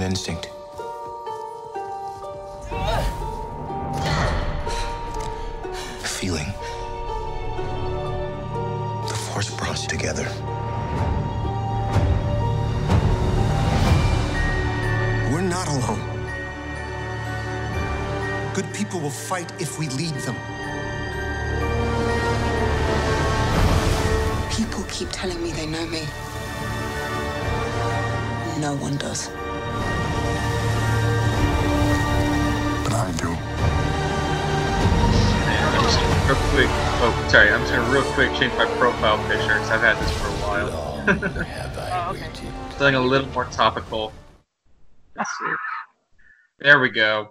instinct. A feeling. The Force brought us together. We're not alone. Good people will fight if we lead them. People keep telling me they know me. No one does. But I do. Real quick. Oh, sorry. I'm just gonna real quick change my profile picture because I've had this for a while. Okay. Something a little more topical. Let's see. There we go.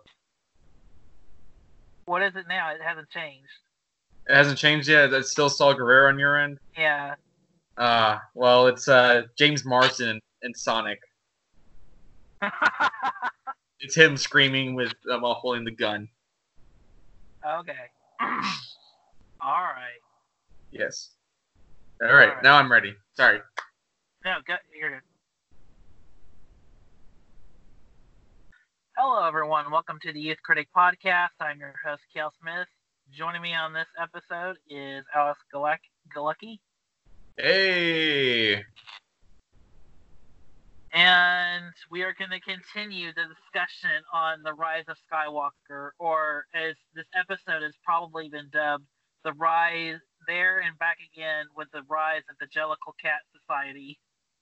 What is it now? It hasn't changed. It hasn't changed yet. It's still Saul Guerrero on your end. Yeah. Well, it's James Marsden and Sonic. It's him screaming with while holding the gun. Okay. All right. Yes. All right. Now I'm ready. Sorry. No, you're good. Hello, everyone. Welcome to the Youth Critic Podcast. I'm your host, Kel Smith. Joining me on this episode is Alice Galecki. Hey. And we are going to continue the discussion on the Rise of Skywalker, or as this episode has probably been dubbed, the Rise There and Back Again with the Rise of the Jellicle Cat Society.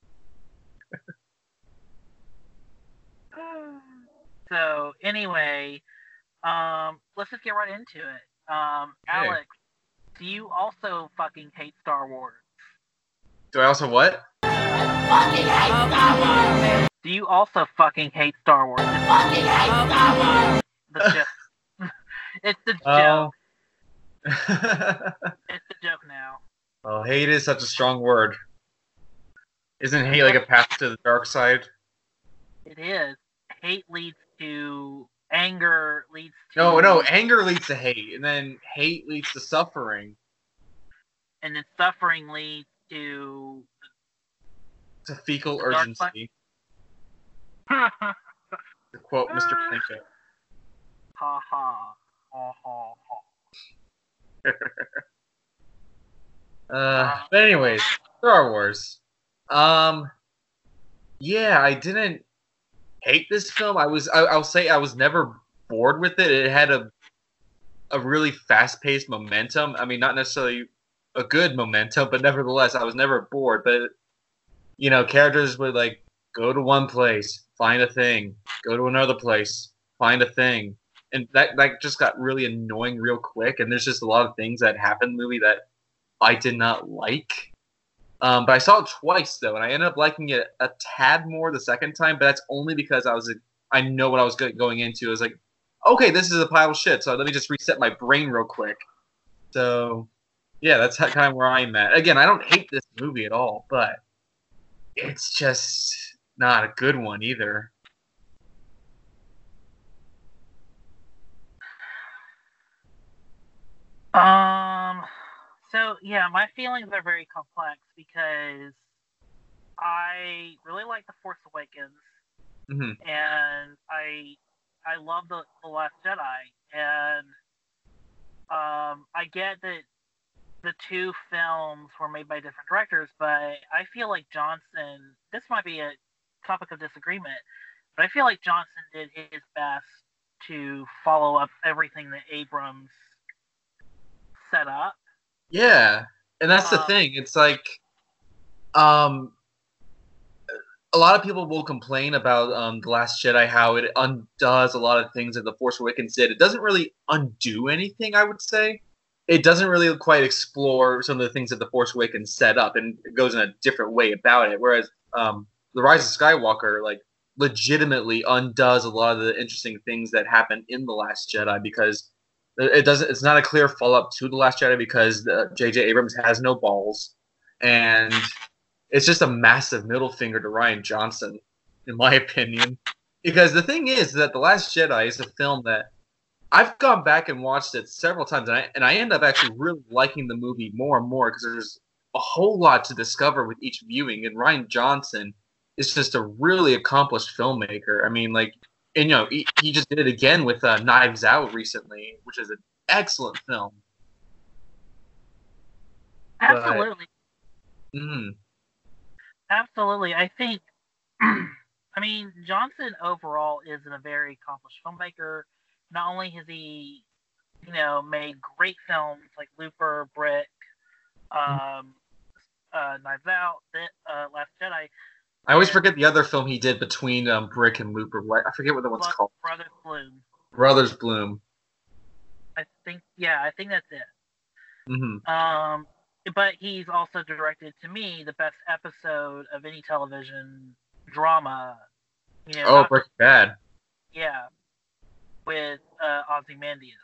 So, anyway, let's just get right into it. Alex, do you also fucking hate Star Wars? Do I also what? Fucking hate Star Wars! Do you also fucking hate Star Wars? Fucking hate Star Wars! It's the joke. It's the joke now. Well, hate is such a strong word. Isn't hate like a path to the dark side? It is. Hate leads to anger, leads to... No, anger leads to hate, and then hate leads to suffering. And then suffering leads to... To fecal urgency. To quote Mr. Plinko. Ha ha. Ha ha ha. But anyways, Star Wars. Yeah, I didn't hate this film. I'll say I was never bored with it. It had a really fast-paced momentum. I mean, not necessarily a good momentum, but nevertheless, I was never bored. But you know, characters would like go to one place, find a thing, go to another place, find a thing, and that just got really annoying real quick. And there's just a lot of things that happened in the movie that I did not like. But I saw it twice though, and I ended up liking it a tad more the second time. But that's only because I know what I was going into. I was like, okay, this is a pile of shit, so let me just reset my brain real quick. So yeah, that's kind of where I'm at. Again, I don't hate this movie at all, but it's just not a good one either. So yeah, my feelings are very complex because I really like The Force Awakens, and I love the Last Jedi, and I get that the two films were made by different directors, but I feel like Johnson, this might be a topic of disagreement, but I feel like Johnson did his best to follow up everything that Abrams set up. Yeah, and that's the thing. It's like, a lot of people will complain about The Last Jedi, how it undoes a lot of things that The Force Awakens did. It doesn't really undo anything, I would say. It doesn't really quite explore some of the things that The Force Awakens set up, and it goes in a different way about it. Whereas The Rise of Skywalker, like, legitimately undoes a lot of the interesting things that happen in The Last Jedi, because it's not a clear follow-up to The Last Jedi because J.J. Abrams has no balls, and it's just a massive middle finger to Rian Johnson, in my opinion. Because the thing is that The Last Jedi is a film that I've gone back and watched it several times, and I end up actually really liking the movie more and more because there's a whole lot to discover with each viewing. And Rian Johnson is just a really accomplished filmmaker. I mean, like, and he just did it again with Knives Out recently, which is an excellent film. Absolutely. But, Absolutely. I think, I mean, Johnson overall is a very accomplished filmmaker. Not only has he, made great films like Looper, Brick, Knives Out, Last Jedi. I always forget the other film he did between Brick and Looper. I forget what the one's called. Brothers Bloom. Brothers Bloom. I think that's it. Mm-hmm. But he's also directed, to me, the best episode of any television drama. Breaking Bad. Yeah, with Ozymandias.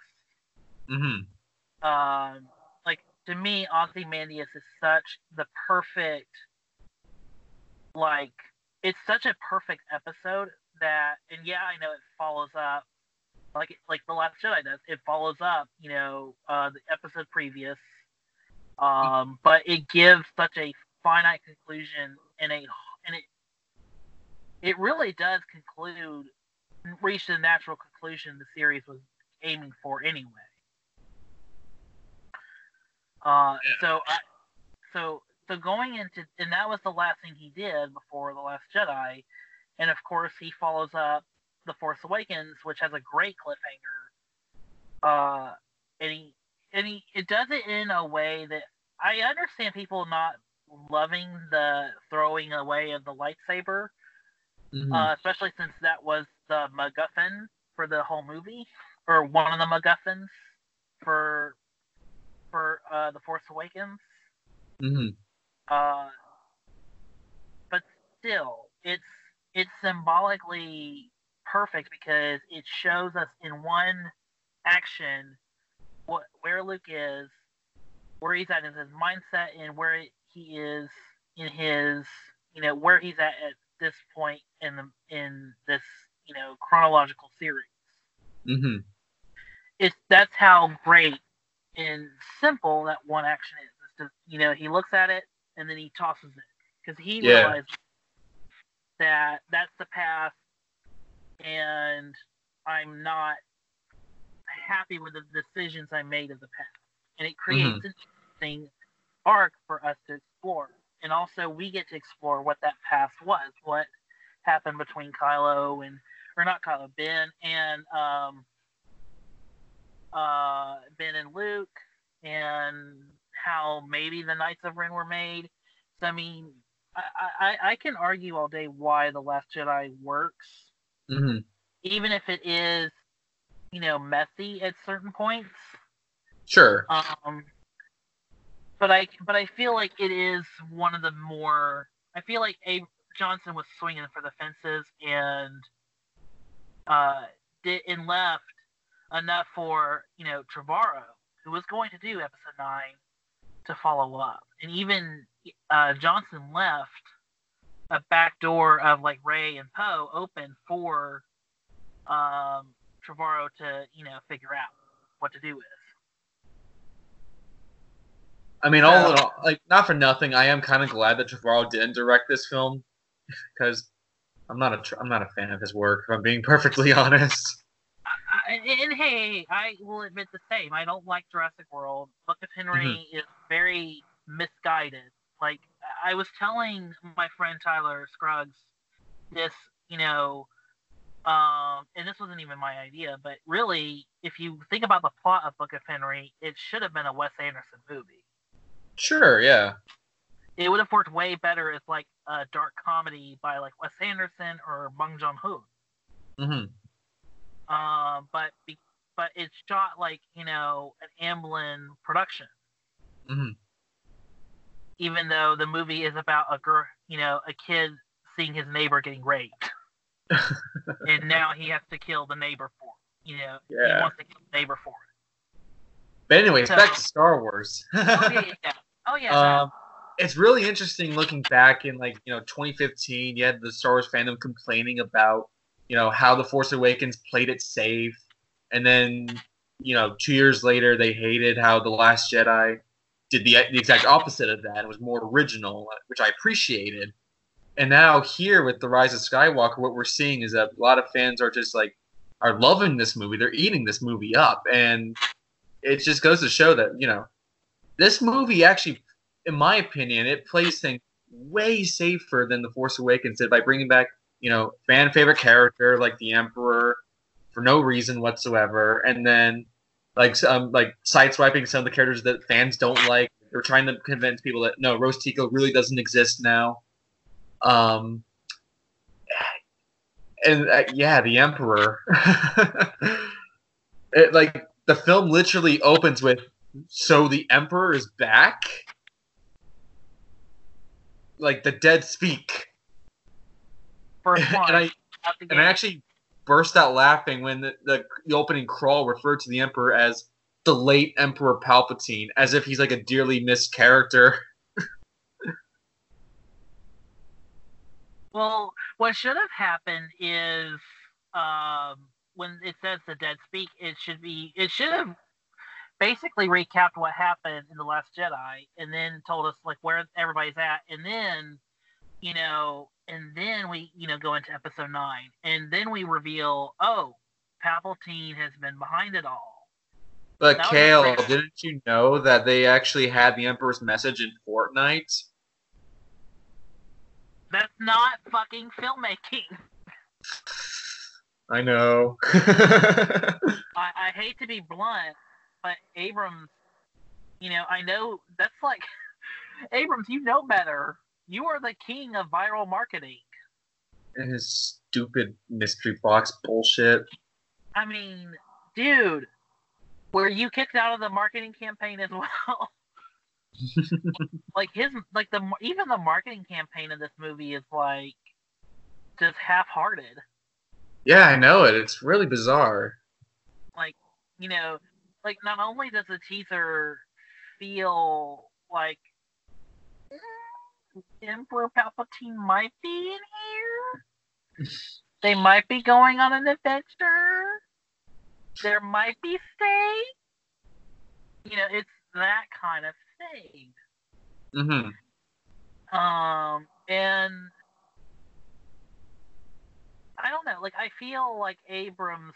Mm-hmm. Like, to me, Ozymandias is such the perfect, like, it's such a perfect episode that, and yeah, I know it follows up, like The Last Jedi does. It follows up, the episode previous. But it gives such a finite conclusion, and it really does reach the natural conclusion the series was aiming for anyway. So going into, and that was the last thing he did before The Last Jedi, and of course he follows up The Force Awakens, which has a great cliffhanger. And he does it in a way that I understand people not loving the throwing away of the lightsaber, especially since that was the MacGuffin for the whole movie, or one of the MacGuffins for The Force Awakens. Mm-hmm. But still, it's symbolically perfect because it shows us in one action where Luke is, where he's at in his mindset, and where he is in his, where he's at this point in this, chronological series. Mm-hmm. That's how great and simple that one action is. It's just, he looks at it and then he tosses it because he realizes that that's the path, and I'm not happy with the decisions I made of the path. And it creates an interesting arc for us to explore. And also, we get to explore what that past was, what happened between Ben and Luke, and how maybe the Knights of Ren were made. So, I mean, I can argue all day why The Last Jedi works, even if it is, messy at certain points. Sure. But I feel like it is one of the more. I feel like Johnson was swinging for the fences and left enough for Trevorrow, who was going to do Episode 9, to follow up, and even Johnson left a back door of like Rey and Poe open for Trevorrow to figure out what to do with. I mean, all in all, like, not for nothing, I am kind of glad that Trevorrow didn't direct this film, because I'm not a fan of his work, if I'm being perfectly honest. And hey, I will admit the same. I don't like Jurassic World. Book of Henry is very misguided. Like, I was telling my friend Tyler Scruggs this, and this wasn't even my idea, but really, if you think about the plot of Book of Henry, it should have been a Wes Anderson movie. Sure, yeah. It would have worked way better as like a dark comedy by like Wes Anderson or Bong Joon-ho. But it's shot like an Amblin production. Even though the movie is about a girl, a kid seeing his neighbor getting raped, and now he has to kill the neighbor for it. He wants to kill the neighbor for it. But anyways, back to Star Wars. Oh yeah. It's really interesting looking back in 2015. You had the Star Wars fandom complaining about how The Force Awakens played it safe, and then 2 years later they hated how The Last Jedi did the exact opposite of that. It was more original, which I appreciated. And now here with the Rise of Skywalker, what we're seeing is that a lot of fans are just like are loving this movie. They're eating this movie up, and it just goes to show that this movie actually, in my opinion, it plays things way safer than The Force Awakens did by bringing back fan favorite character like the Emperor for no reason whatsoever, and then like sideswiping some of the characters that fans don't like. They're trying to convince people that no, Rose Tico really doesn't exist now. And the Emperor. The film literally opens with, so the Emperor is back? Like, the dead speak. First one. I actually burst out laughing when the opening crawl referred to the Emperor as the late Emperor Palpatine, as if he's like a dearly missed character. Well, what should have happened is when it says the dead speak, it should have basically recapped what happened in The Last Jedi and then told us like where everybody's at, and then we go into episode 9, and then we reveal, oh, Palpatine has been behind it all. But Kale, didn't you know that they actually had the Emperor's message in Fortnite? That's not fucking filmmaking. I know. I hate to be blunt, but Abrams, I know that's like, Abrams, you know better. You are the king of viral marketing. And his stupid mystery box bullshit. I mean, dude, were you kicked out of the marketing campaign as well? Even the marketing campaign of this movie is like just half-hearted. Yeah, I know it. It's really bizarre. Not only does the teaser feel like Emperor Palpatine might be in here, they might be going on an adventure, there might be stay. It's that kind of thing. Mm-hmm. And I don't know. Like, I feel like Abrams.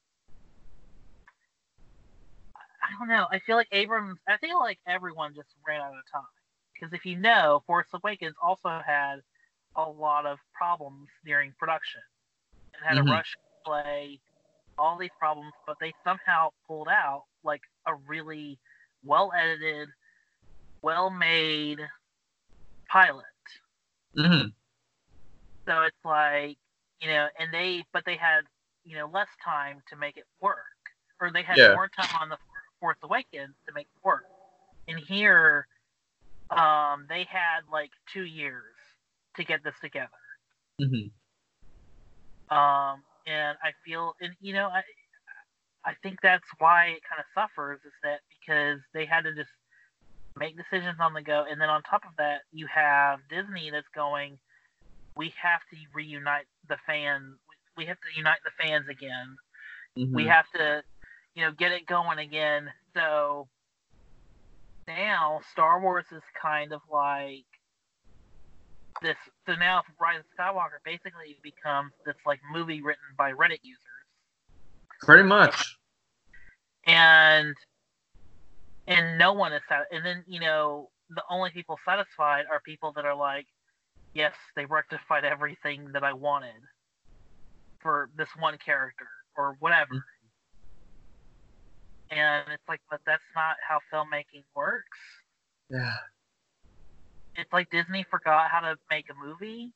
I don't know. I feel like everyone just ran out of time. Because if you know, Force Awakens also had a lot of problems during production. It had a rush play, all these problems, but they somehow pulled out like a really well-edited, well-made pilot. Mm-hmm. So it's like, but they had, less time to make it work. Or they had more time on the Force Awakens to make it work. And here, they had like 2 years to get this together. Mm-hmm. And I feel, I think that's why it kind of suffers, is that because they had to just make decisions on the go, and then on top of that, you have Disney that's going, we have to reunite the fans. We have to unite the fans again. Mm-hmm. We have to, get it going again. So now Star Wars is kind of like this. So now Rise of Skywalker basically becomes this like movie written by Reddit users. Pretty much. And no one is satisfied. And then, the only people satisfied are people that are like, yes, they rectified everything that I wanted for this one character or whatever. Mm-hmm. And it's like, but that's not how filmmaking works. Yeah. It's like Disney forgot how to make a movie.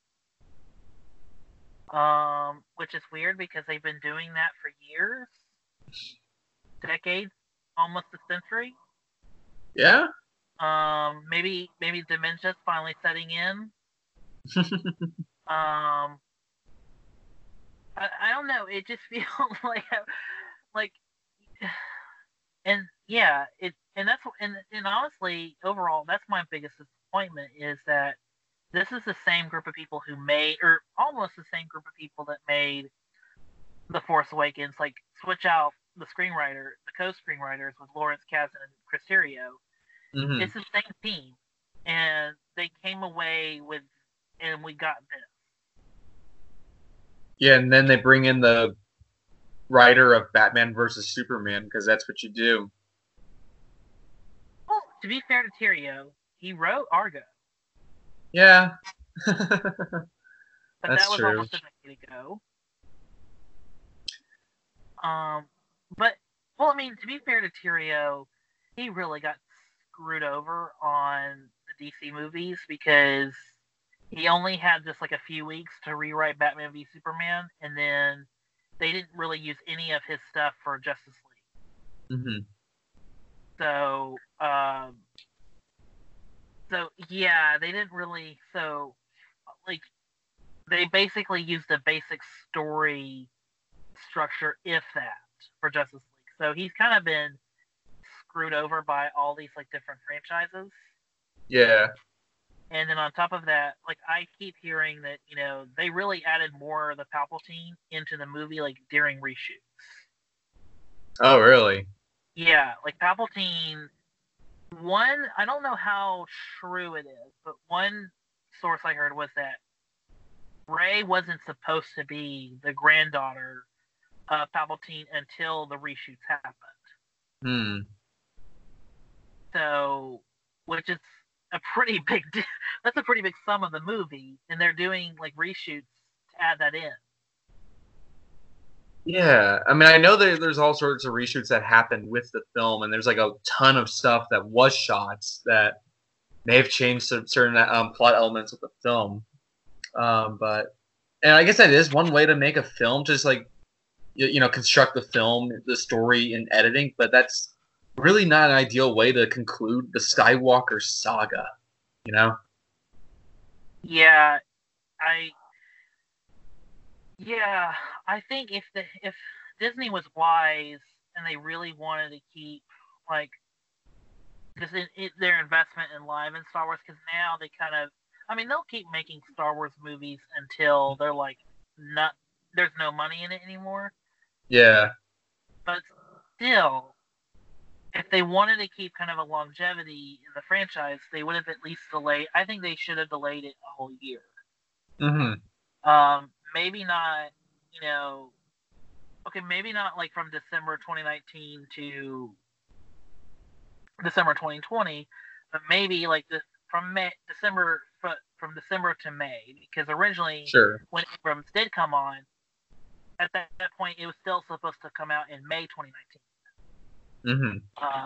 Which is weird because they've been doing that for years. Decades, almost a century. Yeah. Maybe dementia's finally setting in. I don't know. It just feels like, and yeah, and honestly, overall, that's my biggest disappointment, is that this is the same group of people who made, or almost the same group of people that made The Force Awakens. Like, switch out the co-screenwriters with Lawrence Kasdan and Chris Terrio. Mm-hmm. It's the same team, and they came away with and we got this. Yeah, and then they bring in the writer of Batman versus Superman, because that's what you do. Well, to be fair to Terrio, he wrote Argo. Yeah. But That's that was true. almost a decade ago. But, well, I mean, to be fair to Terrio, he really got screwed over on the DC movies because he only had just like a few weeks to rewrite Batman v Superman, and then they didn't really use any of his stuff for Justice League. Mm-hmm. So yeah, they didn't really. So, like, they basically used a basic story structure, if that, for Justice League. So he's kind of been screwed over by all these like different franchises. Yeah. And then on top of that, like, I keep hearing that, you know, they really added more of the Palpatine into the movie, like, during reshoots. Oh, really? Yeah, like, Palpatine, one, I don't know how true it is, but one source I heard was that Rey wasn't supposed to be the granddaughter of Palpatine until the reshoots happened. So, which is a pretty big, that's a pretty big sum of the movie, and they're doing like reshoots to add that in. Yeah, I mean, I know there's all sorts of reshoots that happened with the film, and there's like a ton of stuff that was shots that may have changed certain plot elements of the film. But, and I guess that is one way to make a film, just like, you know, construct the film, the story, and editing. But that's really not an ideal way to conclude the Skywalker saga, you know? Yeah, I think if Disney was wise and they really wanted to keep like just their investment in live in Star Wars, because now they kind of, I mean, they'll keep making Star Wars movies until they're like there's no money in it anymore. Yeah. But still, if they wanted to keep kind of a longevity in the franchise, they would have at least delayed. I think they should have delayed it a whole year. Maybe not, you know, okay, maybe not like from December 2019 to December 2020, but maybe like from December to May, because originally, when Abrams did come on, at that point it was still supposed to come out in May 2019.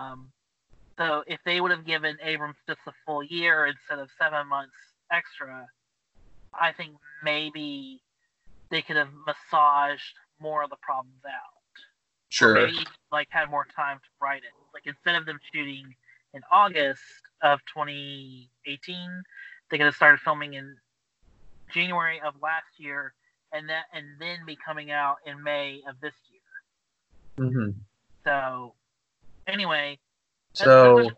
So if they would have given Abrams just a full year instead of 7 months extra, I think maybe they could have massaged more of the problems out. Sure. Or maybe like had more time to write it. Like, instead of them shooting in August of 2018, they could have started filming in January of last year, and then be coming out in May of this year. So anyway. So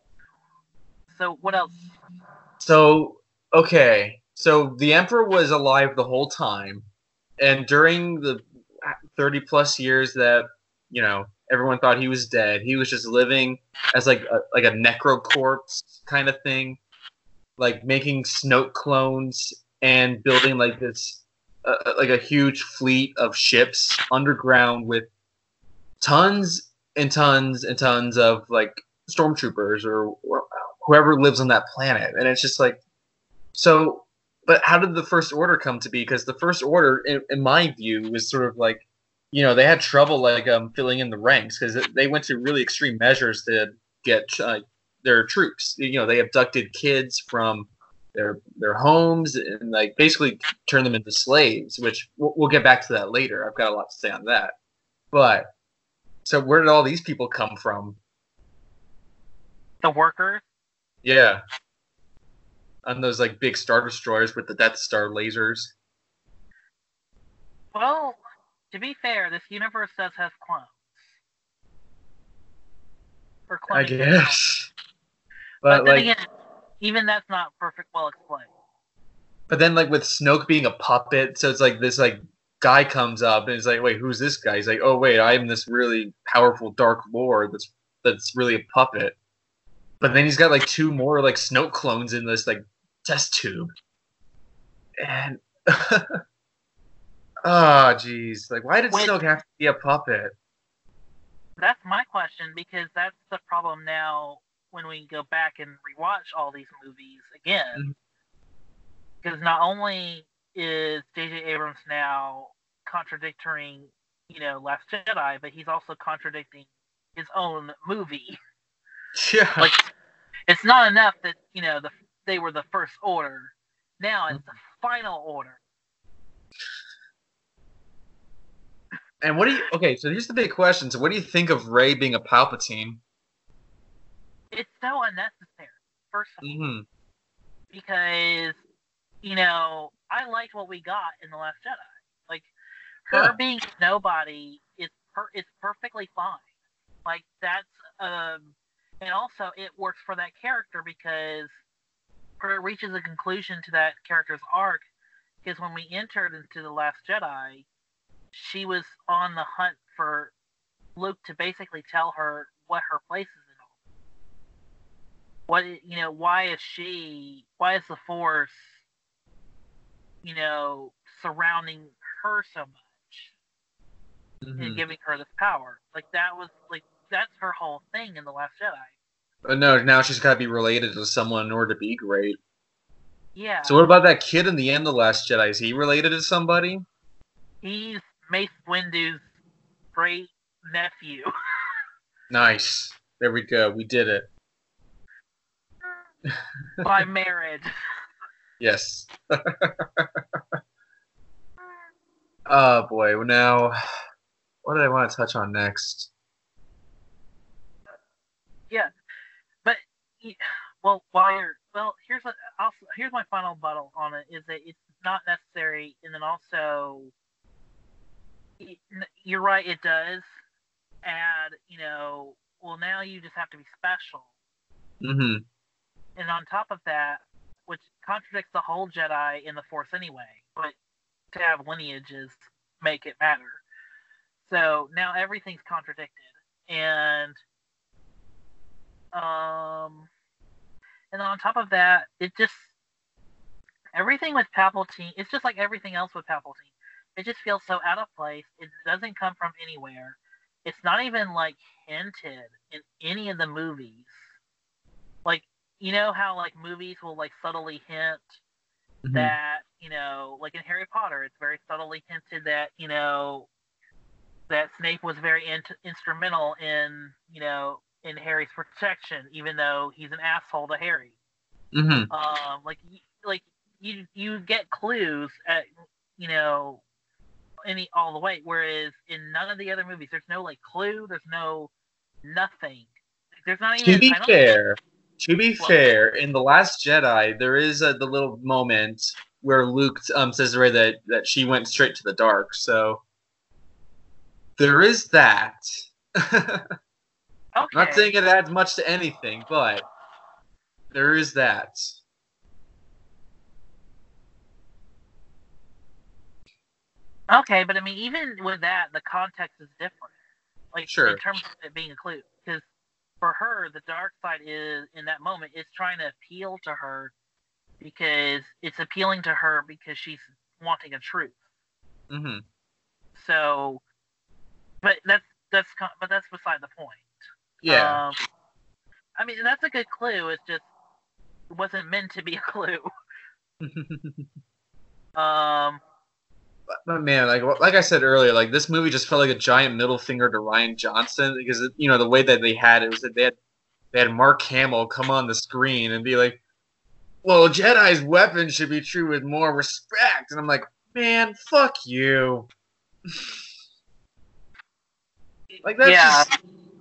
what else? So, okay. So the Emperor was alive the whole time, and during the 30 plus years that, you know, everyone thought he was dead, he was just living as like a necrocorpse kind of thing, like making Snoke clones and building like this like a huge fleet of ships underground with tons and tons and tons of like stormtroopers or whoever lives on that planet. And it's just like, so, but how did the First Order come to be? Because the First Order, in my view, was sort of like, you know, they had trouble like filling in the ranks because they went to really extreme measures to get their troops. You know, they abducted kids from their homes and like basically turned them into slaves, which we'll get back to that later. I've got a lot to say on that. But so where did all these people come from? The workers? Yeah. On those like big Star Destroyers with the Death Star lasers. Well, to be fair, this universe does have clones. Or I guess. But then like, again, even that's not well explained. But then like with Snoke being a puppet, so it's like this like guy comes up and it's like, wait, who's this guy? He's like, oh wait, I'm this really powerful Dark Lord that's really a puppet. But then he's got like two more like Snoke clones in this like test tube. And oh, jeez, like why did Snoke have to be a puppet? That's my question, because that's the problem now when we go back and rewatch all these movies again. Because not only is J.J. Abrams now contradicting, Last Jedi, but he's also contradicting his own movie. Yeah. Like, it's not enough that, they were the first order. Now it's the final order. And okay, so here's the big question. So what do you think of Rey being a Palpatine? It's so unnecessary, first of all. Because, I liked what we got in The Last Jedi. Like, her being nobody is perfectly fine. Like, that's, and also it works for that character because it reaches a conclusion to that character's arc. Because when we entered into The Last Jedi, she was on the hunt for Luke to basically tell her what her place is in all. Why is the Force, surrounding her so much and giving her this power? Like, that's her whole thing in The Last Jedi. No, now she's got to be related to someone in order to be great. Yeah. So what about that kid in the end of The Last Jedi? Is he related to somebody? He's Mace Windu's great nephew. Nice. There we go. We did it. By marriage. Yes. Oh boy. Well, now, what did I want to touch on next? Yeah, but here's my final rebuttal on it: is that it's not necessary, and then also, you're right, it does add, now you just have to be special. And on top of that, which contradicts the whole Jedi in the Force anyway, but to have lineages make it matter. So now everything's contradicted, and on top of that, everything with Palpatine, it's just like everything else with Palpatine. It just feels so out of place. It doesn't come from anywhere. It's not even, like, hinted in any of the movies. Like, you know how, like, movies will, like, subtly hint that, like in Harry Potter, it's very subtly hinted that, that Snape was very instrumental in, in Harry's protection, even though he's an asshole to Harry. You get clues at, all the way, whereas in none of the other movies, there's no, like, clue, there's no nothing. There's not even. To be fair, in The Last Jedi, there is the little moment where Luke says to Rey that she went straight to the dark. So there is that. Okay. I'm not saying it adds much to anything, but there is that. Okay, but I mean, even with that, the context is different. Like, sure. In terms of it being a clue, because for her, the dark side is, in that moment, it's trying to appeal to her because it's appealing to her because she's wanting a truth. So, but that's beside the point. Yeah. I mean, that's a good clue. It's just it wasn't meant to be a clue. But man, like I said earlier, like this movie just felt like a giant middle finger to Rian Johnson because the way that they had it was that they had Mark Hamill come on the screen and be like, "Well, Jedi's weapons should be treated with more respect," and I'm like, "Man, fuck you." Like that's just.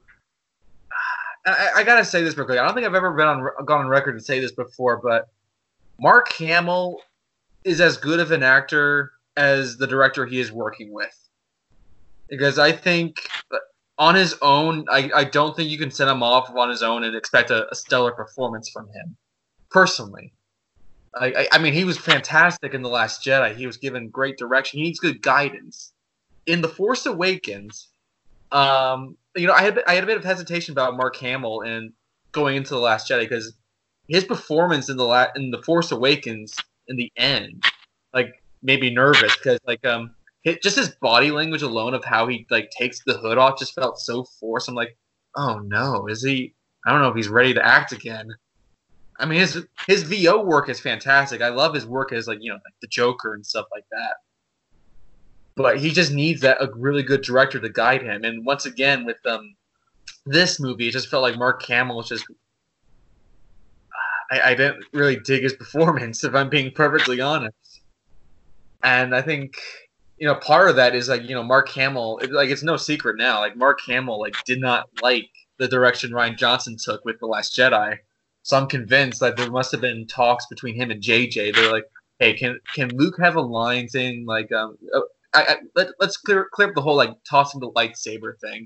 I gotta say this real quick. I don't think I've ever gone on record to say this before, but Mark Hamill is as good of an actor as the director he is working with. Because I think on his own, I don't think you can send him off on his own and expect a stellar performance from him. Personally. I mean, he was fantastic in The Last Jedi. He was given great direction. He needs good guidance. In The Force Awakens, I had a bit of hesitation about Mark Hamill and going into The Last Jedi because his performance in The Force Awakens in the end like made me nervous because like just his body language alone of how he like takes the hood off just felt so forced. I'm like, oh no, is he? I don't know if he's ready to act again. I mean, his VO work is fantastic. I love his work as like like the Joker and stuff like that. But he just needs a really good director to guide him. And once again, with this movie, it just felt like Mark Hamill was just. I didn't really dig his performance, if I'm being perfectly honest. And I think part of that is like Mark Hamill. It's no secret now. Like Mark Hamill did not like the direction Rian Johnson took with The Last Jedi. So I'm convinced that there must have been talks between him and JJ. They're like, hey, can Luke have a line saying like let's clear up the whole like tossing the lightsaber thing.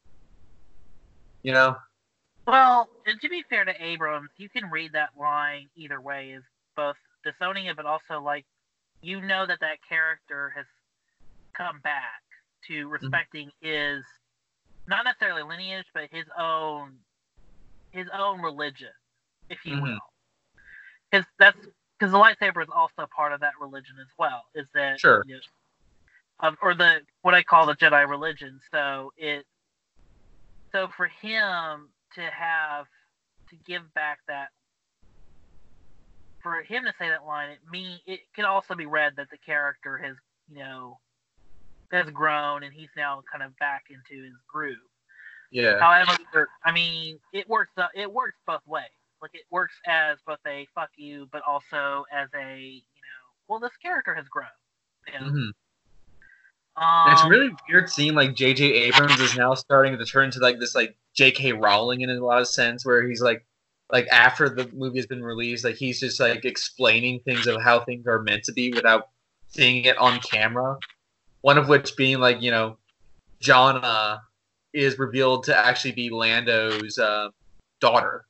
Well, and to be fair to Abrams, you can read that line either way as both disowning it, but also like that character has come back to respecting his not necessarily lineage, but his own religion, if you will. Because the lightsaber is also part of that religion as well. Is that sure? Or what I call the Jedi religion. So for him to give back that, for him to say that line, it can also be read that the character has has grown and he's now kind of back into his groove. Yeah. However, I mean, it works both ways. Like it works as both a fuck you, but also as a well, this character has grown. It's really weird seeing like J.J. Abrams is now starting to turn into like this like J.K. Rowling in a lot of sense, where he's like after the movie has been released, like he's just like explaining things of how things are meant to be without seeing it on camera. One of which being like Jannah is revealed to actually be Lando's daughter.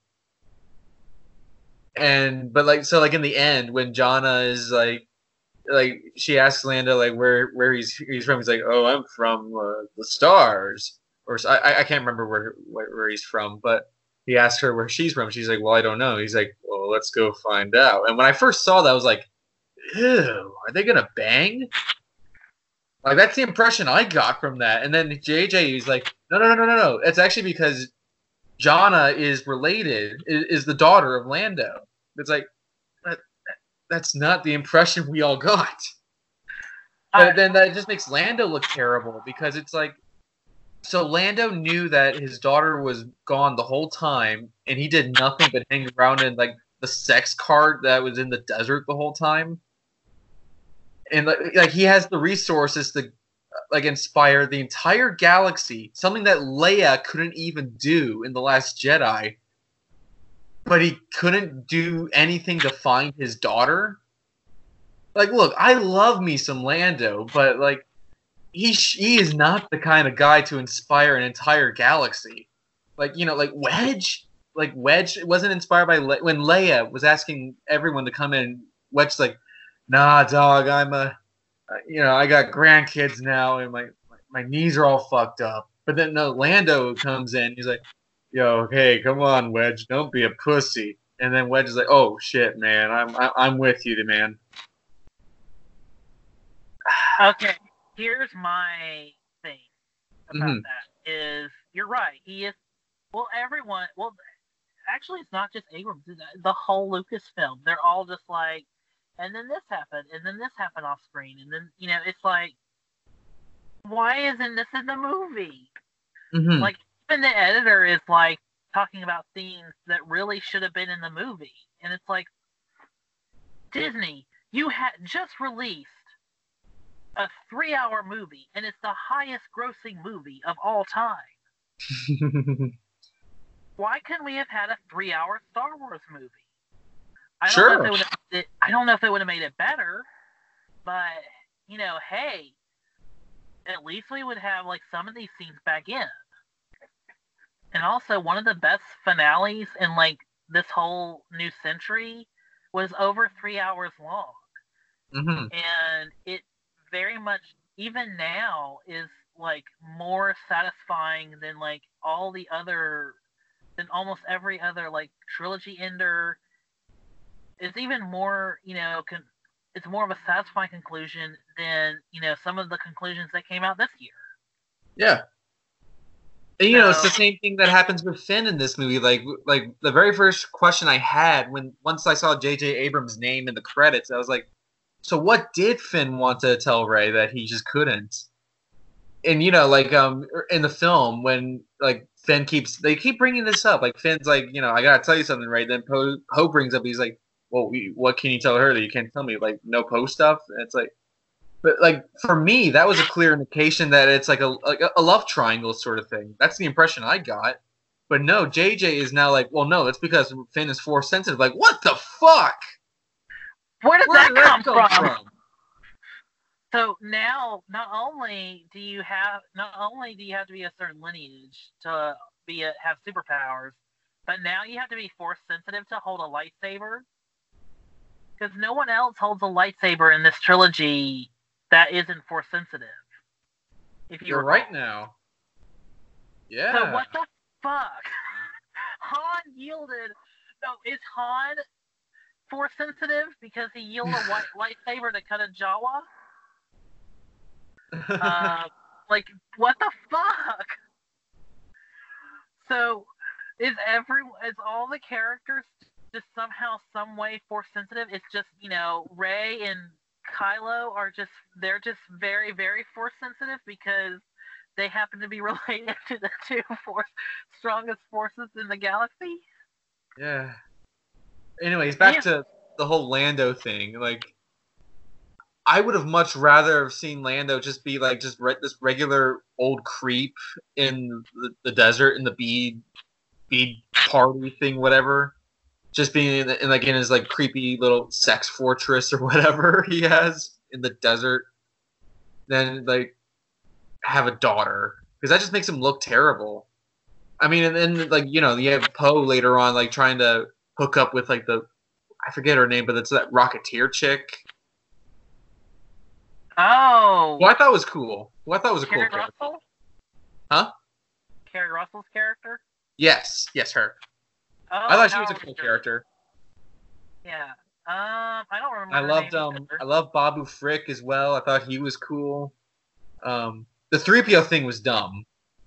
But in the end, when Jannah is like she asks Lando like where he's from, he's like, oh, I'm from the stars, or I can't remember where he's from, but he asks her where she's from. She's like, well, I don't know. He's like, well, let's go find out. And when I first saw that, I was like, ew, are they gonna bang? Like that's the impression I got from that. And then JJ is like, no. It's actually because Jannah is related, is the daughter of Lando. It's like, that's not the impression we all got. But then that just makes Lando look terrible because it's like, so Lando knew that his daughter was gone the whole time, and he did nothing but hang around in like the sex cart that was in the desert the whole time. And like he has the resources to like inspire the entire galaxy, something that Leia couldn't even do in The Last Jedi. But he couldn't do anything to find his daughter. Like, look, I love me some Lando, but like, he is not the kind of guy to inspire an entire galaxy. Like like Wedge. Like Wedge wasn't inspired by when Leia was asking everyone to come in. Wedge's like, nah, dog, I got grandkids now, and my knees are all fucked up. But then no, Lando comes in. He's like, yo, hey, come on, Wedge, don't be a pussy. And then Wedge is like, oh shit, man, I'm with you, man. Okay, here's my thing about that. Is you're right. He is. Well, everyone. Well, actually, it's not just Abrams. The whole Lucasfilm. They're all just like, and then this happened, and then this happened off screen, and then it's like, why isn't this in the movie? Like, even the editor is like talking about scenes that really should have been in the movie, and it's like, Disney, you had just released a 3-hour movie, and it's the highest grossing movie of all time. Why couldn't we have had a 3-hour Star Wars movie? I don't know if it would have made it better, but hey, at least we would have like some of these scenes back in. And also, one of the best finales in like this whole new century was over 3 hours long, and it very much, even now, is like more satisfying than like than almost every other like trilogy ender. It's even more, it's more of a satisfying conclusion than some of the conclusions that came out this year. Yeah. And, it's the same thing that happens with Finn in this movie. Like the very first question I had once I saw J.J. Abrams' name in the credits, I was like, so what did Finn want to tell Rey that he just couldn't? And in the film when Finn they keep bringing this up. Like Finn's like, I gotta tell you something, right? Then Poe brings up, he's like, well, what can you tell her that you can't tell me? Like no Poe stuff. And it's like, but for me, that was a clear indication that it's like a love triangle sort of thing. That's the impression I got. But no, JJ is now like, well, no, that's because Finn is Force sensitive. Like, what the fuck? Where did that come from? So now, not only do you have to be a certain lineage to have superpowers, but now you have to be Force sensitive to hold a lightsaber. Because no one else holds a lightsaber in this trilogy that isn't Force sensitive. If you're right now. Yeah. So what the fuck? Han yielded. No, is Han Force sensitive because he yielded a white lightsaber to cut a Jawa? What the fuck? So, is all the characters just somehow, some way Force sensitive? It's just, Rey and Kylo they're just very, very Force sensitive because they happen to be related to the two strongest forces in the galaxy? Yeah. Anyways, back to the whole Lando thing. I would have much rather have seen Lando just be this regular old creep in the desert in the bead party thing, whatever. Just being in his creepy little sex fortress or whatever he has in the desert, then have a daughter, because that just makes him look terrible. I mean, and then you have Poe later on trying to hook up with I forget her name, but it's that Rocketeer chick. Oh, well, I thought it was cool. Well, I thought it was a cool character. Russell? Huh? Carrie Russell's character? Yes, her. Oh, I thought she was a cool character. Yeah. I don't remember. I love Babu Frick as well. I thought he was cool. The 3PO thing was dumb.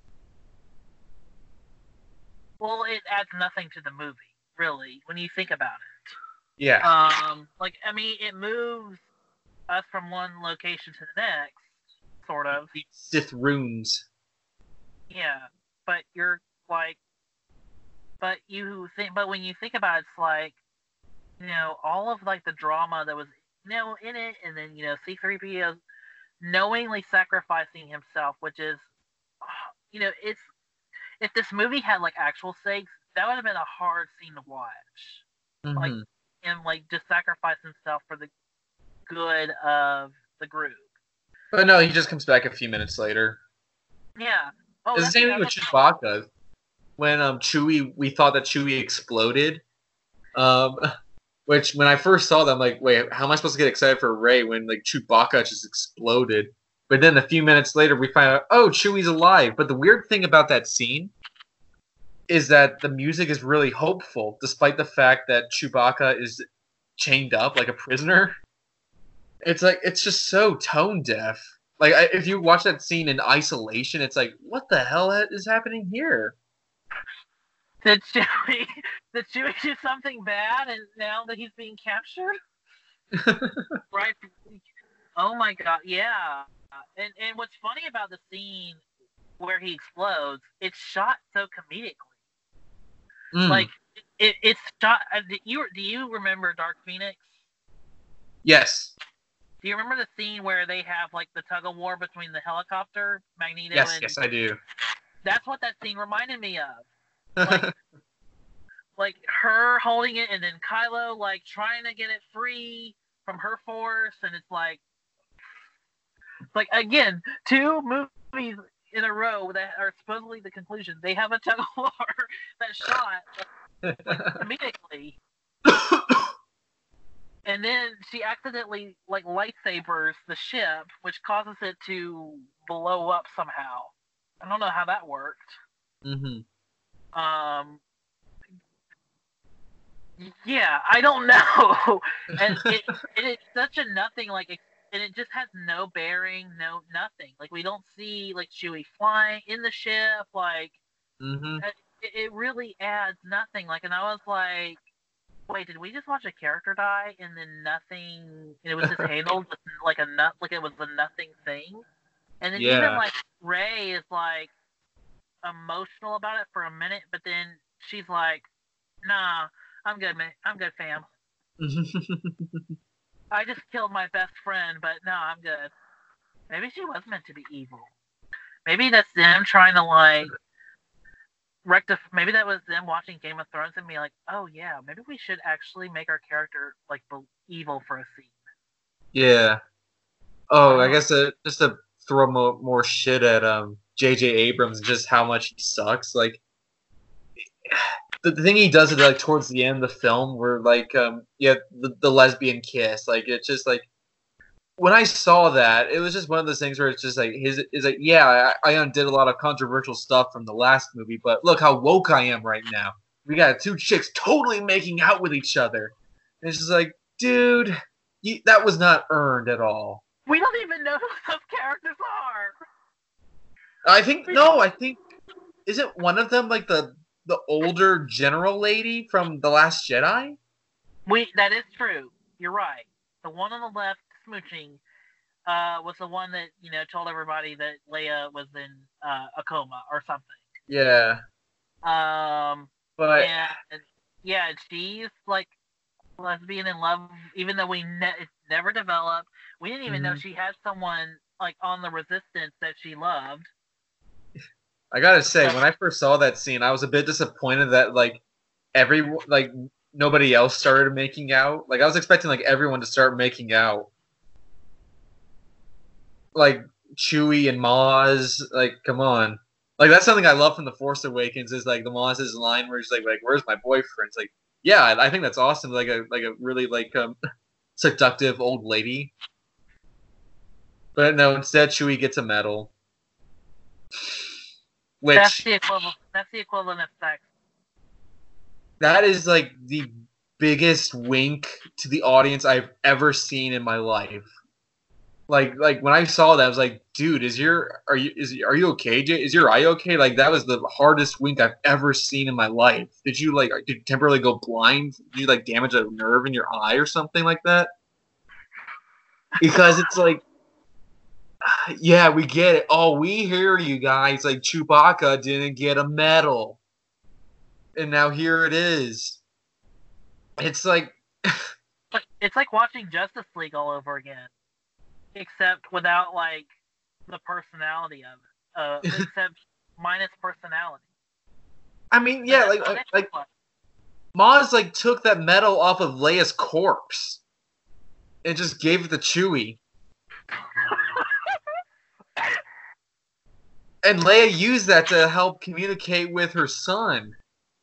Well, it adds nothing to the movie, really, when you think about it. Yeah. It moves us from one location to the next, sort of. Sith runes. Yeah, but when you think about it, it's all of the drama that was in it, and then C-3PO knowingly sacrificing himself, which is it's, if this movie had actual stakes, that would have been a hard scene to watch. Mm-hmm. Him just sacrifice himself for the good of the group. But no, he just comes back a few minutes later. Yeah. Oh, it's the same thing with Chewbacca. When we thought that Chewie exploded. Which when I first saw that, I'm like, wait, how am I supposed to get excited for Rey when Chewbacca just exploded? But then a few minutes later, we find out, oh, Chewie's alive. But the weird thing about that scene is that the music is really hopeful, despite the fact that Chewbacca is chained up like a prisoner. It's just so tone deaf. If you watch that scene in isolation, it's like, what the hell is happening here? Did Chewie do something bad, and now that he's being captured? Right? Oh my god, yeah. And what's funny about the scene where he explodes, it's shot so comedically. It's shot. Do you remember Dark Phoenix? Yes. Do you remember the scene where they have the tug of war between the helicopter, Magneto? Yes, I do. That's what that scene reminded me of. Her holding it, and then Kylo trying to get it free from her force, and it's again, two movies in a row that are supposedly the conclusion. They have a tug of war that's shot comedically. And then she accidentally lightsabers the ship, which causes it to blow up somehow. I don't know how that worked. Mm-hmm. Yeah, I don't know, and it's such a nothing. And it just has no bearing, no nothing. Like we don't see like Chewie flying in the ship. Like Mm-hmm. it really adds nothing. Like, and I was like, wait, did we just watch a character die and then nothing? And it was just handled like like it was a nothing thing. And then even Yeah. like Rey is like emotional about it for a minute, but then she's like, "Nah, I'm good, man. I'm good, fam. I just killed my best friend, but no, I'm good." Maybe she was meant to be evil. Maybe that's them trying to like rectify. Maybe that was them watching Game of Thrones and be like, "Oh yeah, maybe we should actually make our character like evil for a scene." Yeah. Oh, I Oh, guess just to throw more shit at J.J. Abrams, just how much he sucks. Like the thing he does it like towards the end of the film, where like the lesbian kiss, like it's just like when I saw that, it was just one of those things where it's just like is like yeah, I undid a lot of controversial stuff from the last movie, but look how woke I am right now. We got two chicks totally making out with each other. And it's just like, dude, that was not earned at all. we don't even know who those characters are. I think no, I think isn't one of them like the older general lady from The Last Jedi? That is true. You're right. The one on the left smooching was the one that told everybody that Leia was in a coma or something. Yeah. But and yeah, she's like lesbian in love, even though it never developed. We didn't even know she had someone like on the Resistance that she loved. I gotta say, when I first saw that scene, I was a bit disappointed that like nobody else started making out. Like I was expecting like everyone to start making out, like Chewie and Maz. Like, come on, like that's something I love from The Force Awakens is like the Maz's line where he's like where's my boyfriend? It's like, yeah, I think that's awesome. Like a really like seductive old lady. But no, instead Chewie gets a medal. Which that's the equivalent. That's the equivalent of sex. That is like the biggest wink to the audience I've ever seen in my life. Like when I saw that, I was like, dude, are you okay? Is your eye okay? Like that was the hardest wink I've ever seen in my life. Did you temporarily go blind? Did you like damage a nerve in your eye or something like that? Because it's like, yeah, we get it. Oh, we hear you guys. Like Chewbacca didn't get a medal, and now here it is. It's like it's like watching Justice League all over again, except without like the personality of it. Except minus personality. I mean, yeah, like Maz like took that medal off of Leia's corpse and just gave it to Chewie. And Leia used that to help communicate with her son.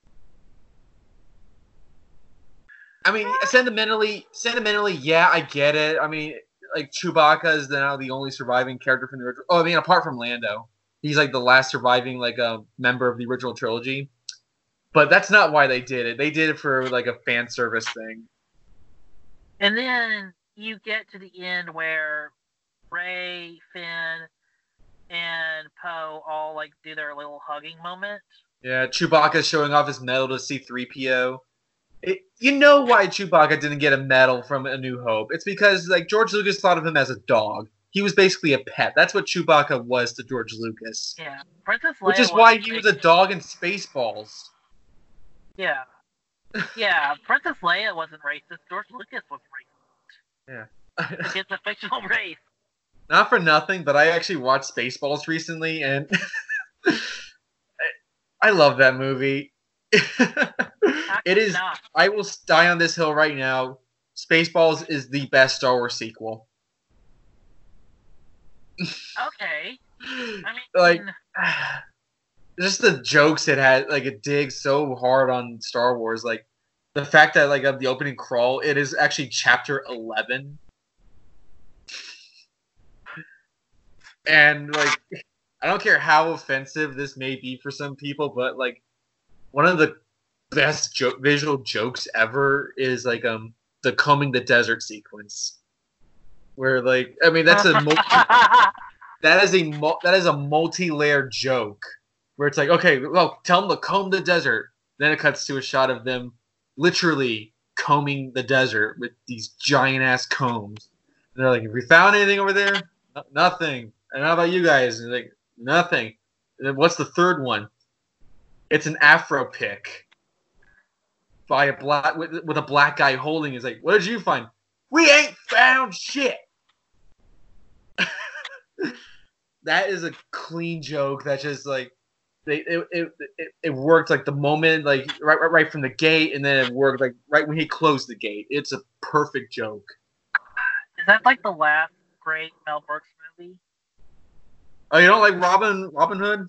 I mean, sentimentally, yeah, I get it. I mean, like Chewbacca is now the only surviving character from the original. Oh, I mean, apart from Lando, he's like the last surviving like a member of the original trilogy. But that's not why they did it. They did it for like a fan service thing. And then you get to the end where Rey, Finn, and Poe all like do their little hugging moment. Yeah, Chewbacca's showing off his medal to C-3PO. You know why Chewbacca didn't get a medal from A New Hope? It's because like George Lucas thought of him as a dog. He was basically a pet. That's what Chewbacca was to George Lucas. Yeah, Princess Leia. Which is why he was a dog in Spaceballs. Yeah. Yeah, Princess Leia wasn't racist. George Lucas was racist. Yeah. It's a fictional race. Not for nothing, but I actually watched Spaceballs recently, and I love that movie. It is. Not. I will die on this hill right now. Spaceballs is the best Star Wars sequel. Okay. I mean, like, just the jokes it had. Like, it digs so hard on Star Wars. Like, the fact that like of the opening crawl, it is actually chapter 11. And like, I don't care how offensive this may be for some people, but like, one of the best visual jokes ever is like the combing the desert sequence, where like I mean that's that is a multi-layered joke where it's like, okay, well, tell them to comb the desert. Then it cuts to a shot of them literally combing the desert with these giant ass combs. And they're like, have we found anything over there? Nothing. And how about you guys? And like, nothing. And then what's the third one? It's an Afro pick by a black with a black guy holding. He's like, what did you find? We ain't found shit. That is a clean joke. That's just like it worked like the moment, like right from the gate, and then it worked like right when he closed the gate. It's a perfect joke. Is that like the last great Mel Brooks movie? Oh, you don't like Robin Hood?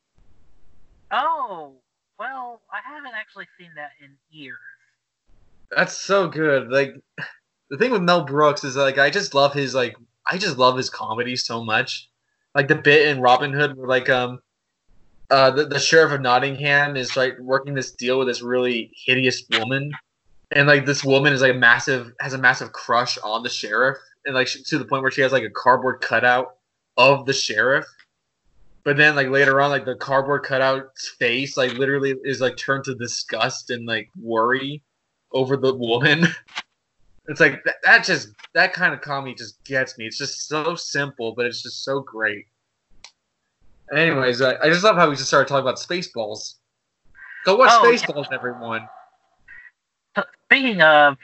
Oh, well, I haven't actually seen that in years. That's so good. Like the thing with Mel Brooks is like I just love his comedy so much. Like the bit in Robin Hood where like the sheriff of Nottingham is like working this deal with this really hideous woman, and like this woman is like has a massive crush on the sheriff, and like to the point where she has like a cardboard cutout of the sheriff. But then like later on, like the cardboard cutout's face like literally is like turned to disgust and like worry over the woman. It's like that kind of comedy just gets me. It's just so simple, but it's just so great. Anyways, I just love how we just started talking about Spaceballs. Go watch Spaceballs, everyone. Speaking of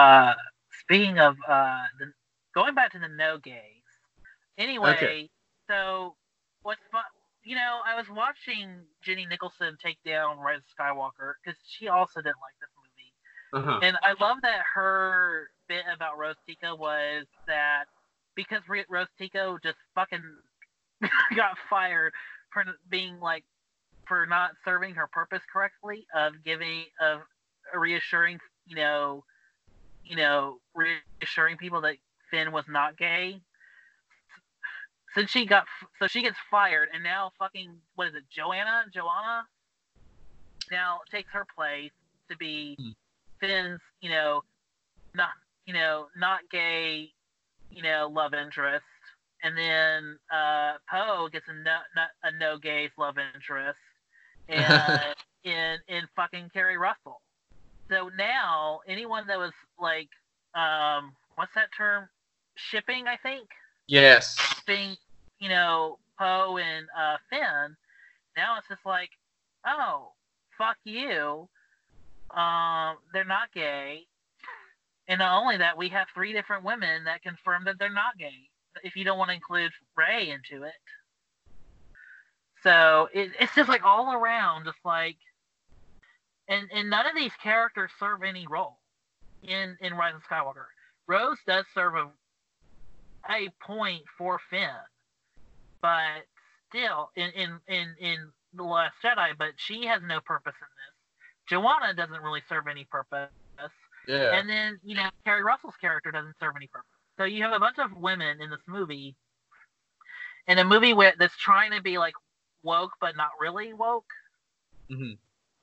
going back to the no gays. Anyway, okay. So what's fun? You know, I was watching Jenny Nicholson take down Rise of Skywalker because she also didn't like this movie. Uh-huh. And I love that her bit about Rose Tico was that because Rose Tico just fucking got fired for being like for not serving her purpose correctly of reassuring reassuring people that Finn was not gay. So she gets fired, and now fucking what is it, Joanna now takes her place to be Finn's not gay love interest, and then Poe gets a no gays love interest, and in fucking Kerry Russell. So now anyone that was like what's that term, shipping, I think. Yes. Being, Poe and Finn, now it's just like, oh, fuck you. They're not gay. And not only that, we have 3 different women that confirm that they're not gay, if you don't want to include Rey into it. So it's just like all around, just like, and none of these characters serve any role in Rise of Skywalker. Rose does serve a point for Finn, but still in The Last Jedi, but she has no purpose in this. Joanna doesn't really serve any purpose. Yeah. And then, Kerry Russell's character doesn't serve any purpose. So you have a bunch of women in this movie, in a movie that's trying to be like woke but not really woke. Mm-hmm.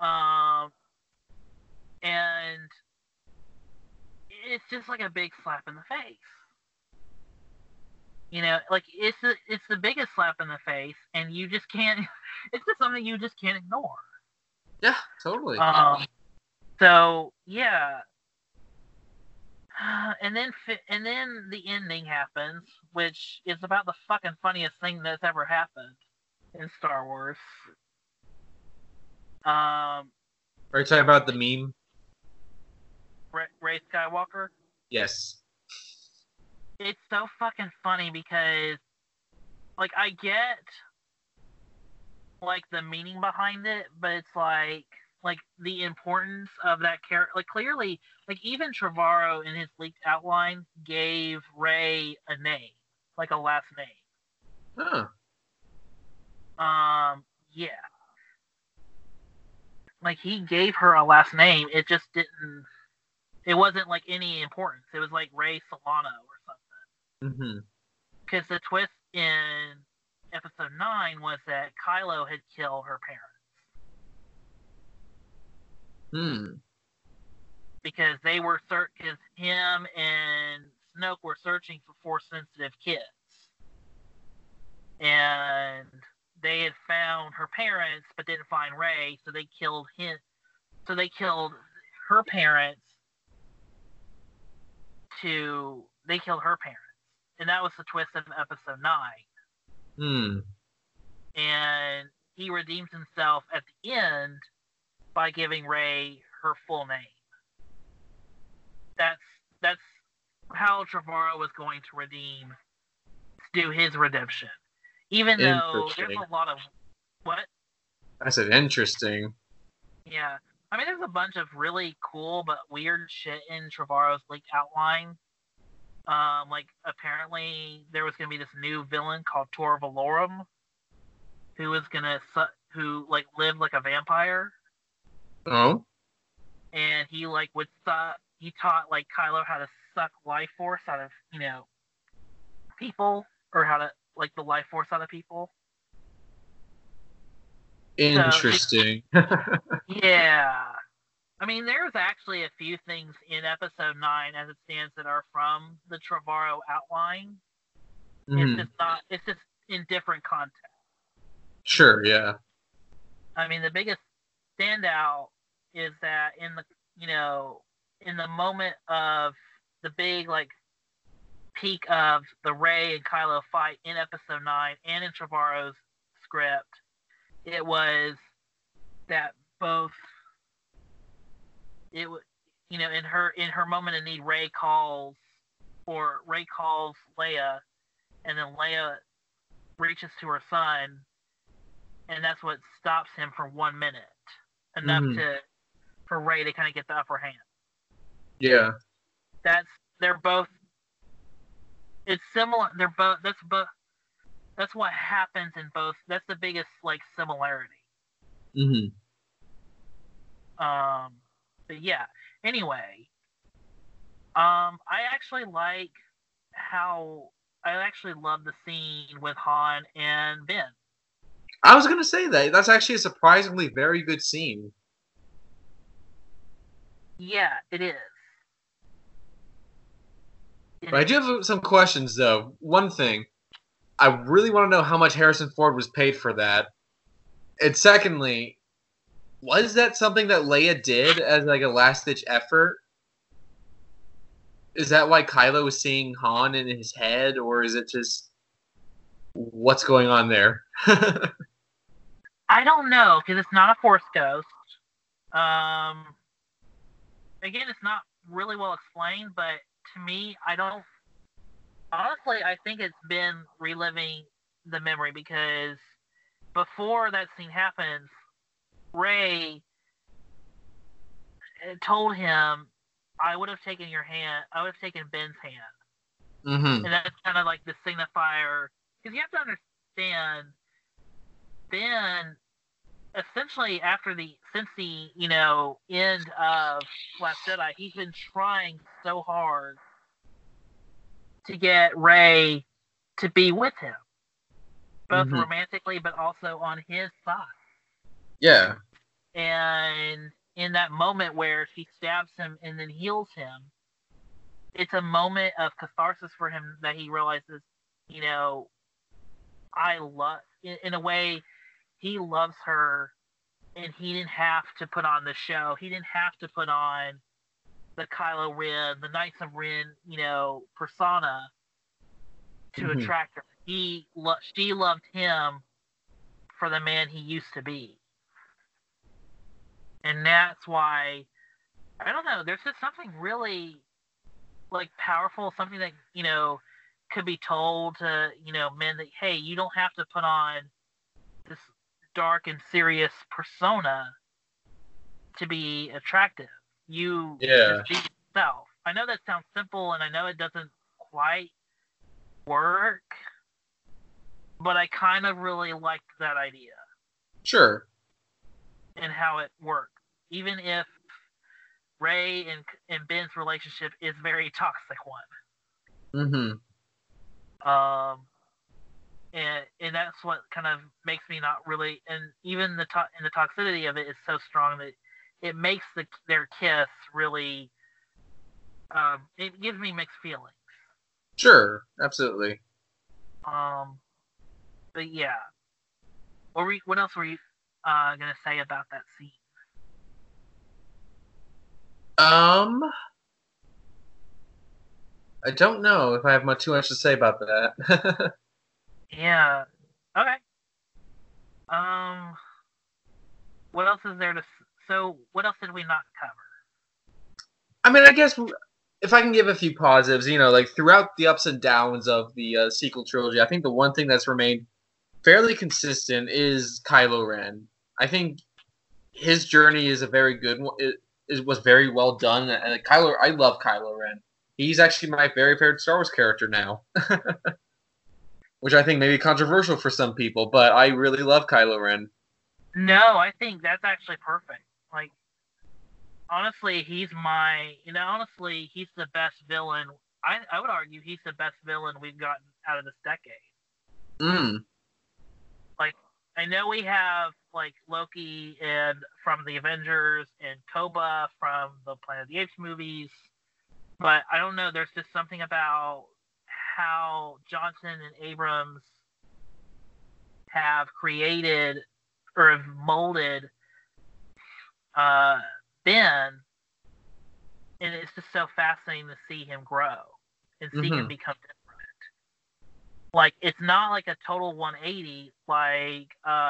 And it's just like a big slap in the face. Like it's the biggest slap in the face, and you just can't. It's just something you just can't ignore. Yeah, totally. So yeah, and then the ending happens, which is about the fucking funniest thing that's ever happened in Star Wars. Are you talking about the meme? Rey Skywalker? Yes. It's so fucking funny because, like, I get, like, the meaning behind it, but it's like the importance of that character. Like, clearly, like, even Trevorrow in his leaked outline gave Rey a name, like a last name. Huh. Yeah. Like, he gave her a last name. It just didn't. It wasn't like any importance. It was like Rey Solano or something. Mm-hmm. Because the twist in Episode 9 was that Kylo had killed her parents. Hmm. Because they were because him and Snoke were searching for Force sensitive kids, and they had found her parents but didn't find Rey, so they killed him. So they killed her parents and that was the twist of episode 9. Hmm. And he redeems himself at the end by giving Rey her full name. That's how Trevorrow was going to do his redemption. Even though there's a lot of what? I said interesting. Yeah. I mean, there's a bunch of really cool but weird shit in Trevorrow's leaked outline. Like, apparently there was going to be this new villain called Tor Valorum, who lived like a vampire. Oh. And he taught like Kylo how to suck life force out of people, or how to like the life force out of people. Interesting. So, yeah. I mean, there's actually a few things in episode 9 as it stands that are from the Trevorrow outline. Mm-hmm. It's just in different context. Sure, yeah. I mean, the biggest standout is that in the moment of the big like peak of the Rey and Kylo fight in episode 9 and in Trevorrow's script, it was that both it was in her moment of need, Rey calls Leia, and then Leia reaches to her son, and that's what stops him for 1 minute, enough for Rey to kind of get the upper hand. Yeah. They're both. It's similar. They're both. That's what happens in both. That's the biggest like similarity. Mm-hmm. But yeah. Anyway, I actually love the scene with Han and Ben. I was gonna say that's actually a surprisingly very good scene. Yeah, it is. But I do have some questions though. One thing, I really want to know how much Harrison Ford was paid for that. And secondly, was that something that Leia did as like a last-ditch effort? Is that why Kylo was seeing Han in his head, or is it just what's going on there? I don't know, because it's not a Force ghost. Again, it's not really well explained, but to me, honestly, I think it's been reliving the memory, because before that scene happens, Rey told him, I would have taken Ben's hand. Mm-hmm. And that's kind of like the signifier, because you have to understand, Ben, essentially since the end of Last Jedi, he's been trying so hard to get Rey to be with him, both romantically but also on his side. Yeah. And in that moment where she stabs him and then heals him, it's a moment of catharsis for him, that he realizes, in a way, he loves her, and he didn't have to put on the show. He didn't have to put on the Kylo Ren, the Knights of Ren, persona to attract her. She loved him for the man he used to be. And that's why, I don't know, there's just something really like powerful, something that, could be told to, men, that, hey, you don't have to put on this dark and serious persona to be attractive. You just be yourself. I know that sounds simple, and I know it doesn't quite work, but I kind of really liked that idea. Sure. And how it worked, even if Rey and Ben's relationship is a very toxic one. And that's what kind of makes me not really, and even in the toxicity of it is so strong that it makes their kiss really. It gives me mixed feelings. Sure, absolutely. But yeah, what else were you gonna say about that scene? I don't know if I have too much to say about that. Yeah. Okay. What else is there to? So, what else did we not cover? I mean, I guess if I can give a few positives, like throughout the ups and downs of the sequel trilogy, I think the one thing that's remained fairly consistent is Kylo Ren. I think his journey is a very good one. It was very well done, and I love Kylo Ren. He's actually my very favorite Star Wars character now, which I think may be controversial for some people, but I really love Kylo Ren. No, I think that's actually perfect. Like, honestly, he's the best villain. I would argue he's the best villain we've gotten out of this decade. Like, I know we have, like, Loki from the Avengers and Koba from the Planet of the Apes movies, but I don't know, there's just something about how Johnson and Abrams have created or have molded Ben, and it's just so fascinating to see him grow and see him become different. Like, it's not like a total 180 like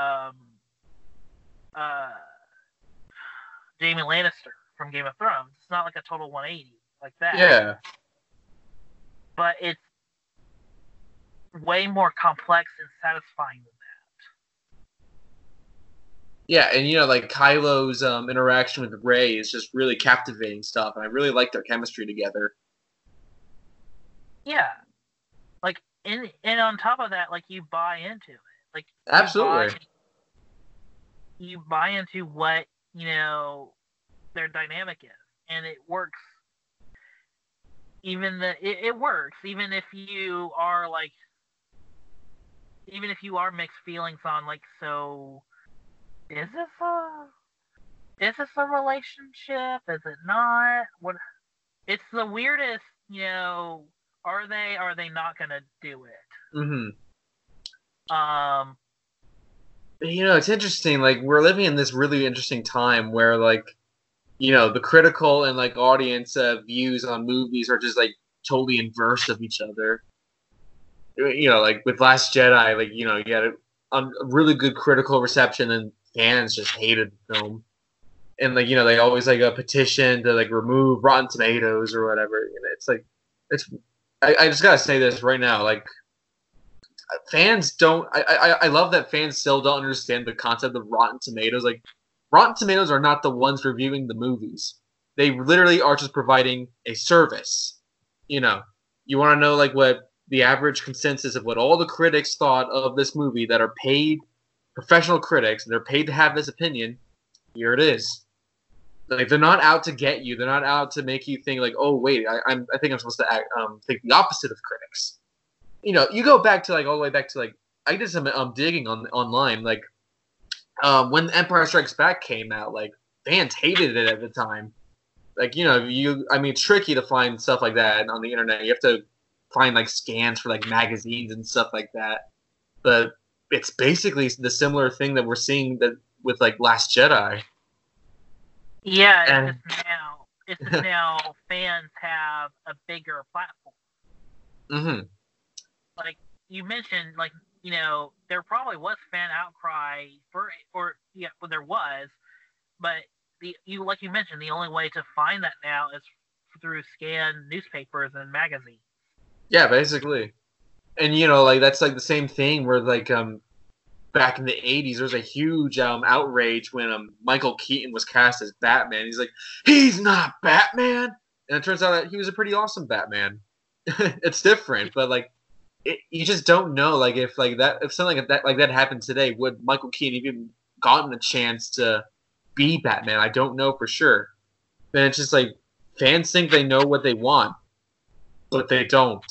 Jaime Lannister from Game of Thrones. It's not like a total 180 like that. Yeah. But it's way more complex and satisfying than that. Yeah, and like Kylo's interaction with Rey is just really captivating stuff, and I really like their chemistry together. Yeah. Like, and on top of that, like, you buy into it. Like, absolutely. You buy into what, their dynamic is, and it works. It works, even if you are mixed feelings on, like, so is this a relationship? Is it not? What? It's the weirdest, are they not gonna do it? It's interesting, like, we're living in this really interesting time where, like, the critical and, like, audience views on movies are just, like, totally inverse of each other. Like, with Last Jedi, like, you had a really good critical reception, and fans just hated the film. And, like, they always, like, a petition to, like, remove Rotten Tomatoes or whatever. It's, like, I just gotta say this right now, like, fans don't... I love that fans still don't understand the concept of Rotten Tomatoes. Like, Rotten Tomatoes are not the ones reviewing the movies. They literally are just providing a service. You want to know, like, what the average consensus of what all the critics thought of this movie that are paid professional critics, and they're paid to have this opinion. Here it is. Like, they're not out to get you. They're not out to make you think, like, oh, wait, I think I'm supposed to think the opposite of critics. You go back to, like, all the way back to, like, I did some digging online, like, when Empire Strikes Back came out, like, fans hated it at the time. Like, it's tricky to find stuff like that on the internet. You have to find, like, scans for, like, magazines and stuff like that. But it's basically the similar thing that we're seeing with, like, Last Jedi. Yeah, it's just now fans have a bigger platform. Like, you mentioned, like, there probably was fan outcry there was, but like you mentioned, the only way to find that now is through scanned newspapers and magazines. Yeah, basically. And, like, that's, like, the same thing where, like, back in the 80s, there was a huge outrage when Michael Keaton was cast as Batman. He's like, he's not Batman! And it turns out that he was a pretty awesome Batman. It's different, but, like, you just don't know, like, if something like that happened today, would Michael Keaton even gotten a chance to be Batman? I don't know for sure. Then it's just like, fans think they know what they want, but they don't.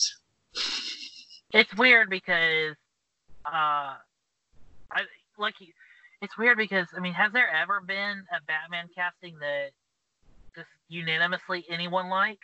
It's weird because, it's weird because I mean, has there ever been a Batman casting that just unanimously anyone liked?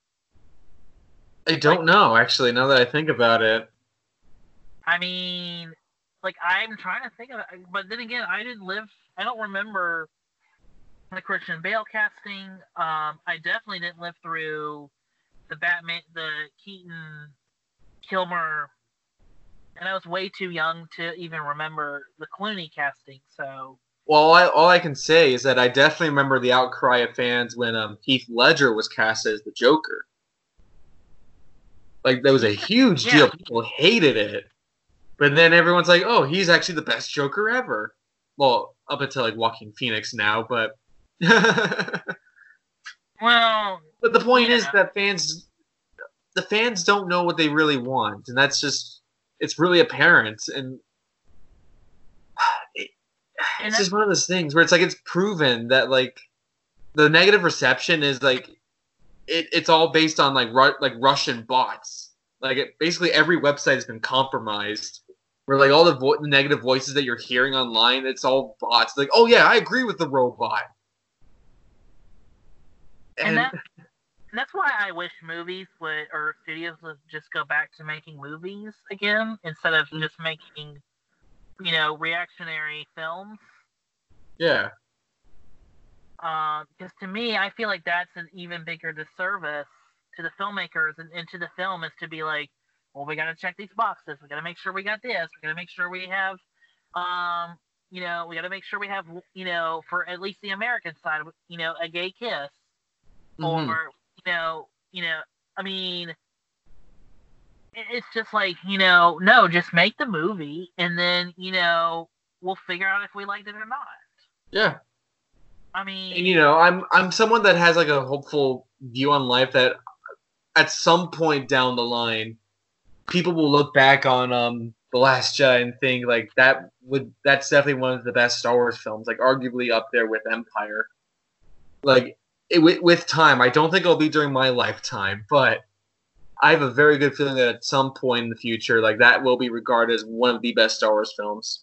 I don't know, actually, now that I think about it. I mean, like, I'm trying to think of it, but then again, I don't remember the Christian Bale casting. I definitely didn't live through the Keaton, Kilmer, and I was way too young to even remember the Clooney casting, so... Well, all I can say is that I definitely remember the outcry of fans when Heath Ledger was cast as the Joker. Like, that was a huge deal. People hated it. But then everyone's like, oh, he's actually the best Joker ever. Well, up until, like, Joaquin Phoenix now, but... Well... But the point is that the fans don't know what they really want, and that's just... It's really apparent, and... It's just one of those things where it's like, it's proven that, like, the negative reception is, like, it's all based on, like Russian bots. Like, basically every website has been compromised. Where, like, all the negative voices that you're hearing online, it's all bots. Like, oh yeah, I agree with the robot. And that's why I wish movies or studios would just go back to making movies again instead of just making, reactionary films. Yeah. Because to me, I feel like that's an even bigger disservice to the filmmakers and to the film is to be like, well, we got to check these boxes. We got to make sure we got this. We got to make sure we have, we got to make sure we have, for at least the American side, a gay kiss, or, I mean, it's just like, no, just make the movie, and then, we'll figure out if we liked it or not. Yeah. I mean, and I'm someone that has like a hopeful view on life that at some point down the line, people will look back on The Last Jedi and think like that's definitely one of the best Star Wars films, like arguably up there with Empire. Like with time, I don't think it'll be during my lifetime, but I have a very good feeling that at some point in the future, like that will be regarded as one of the best Star Wars films.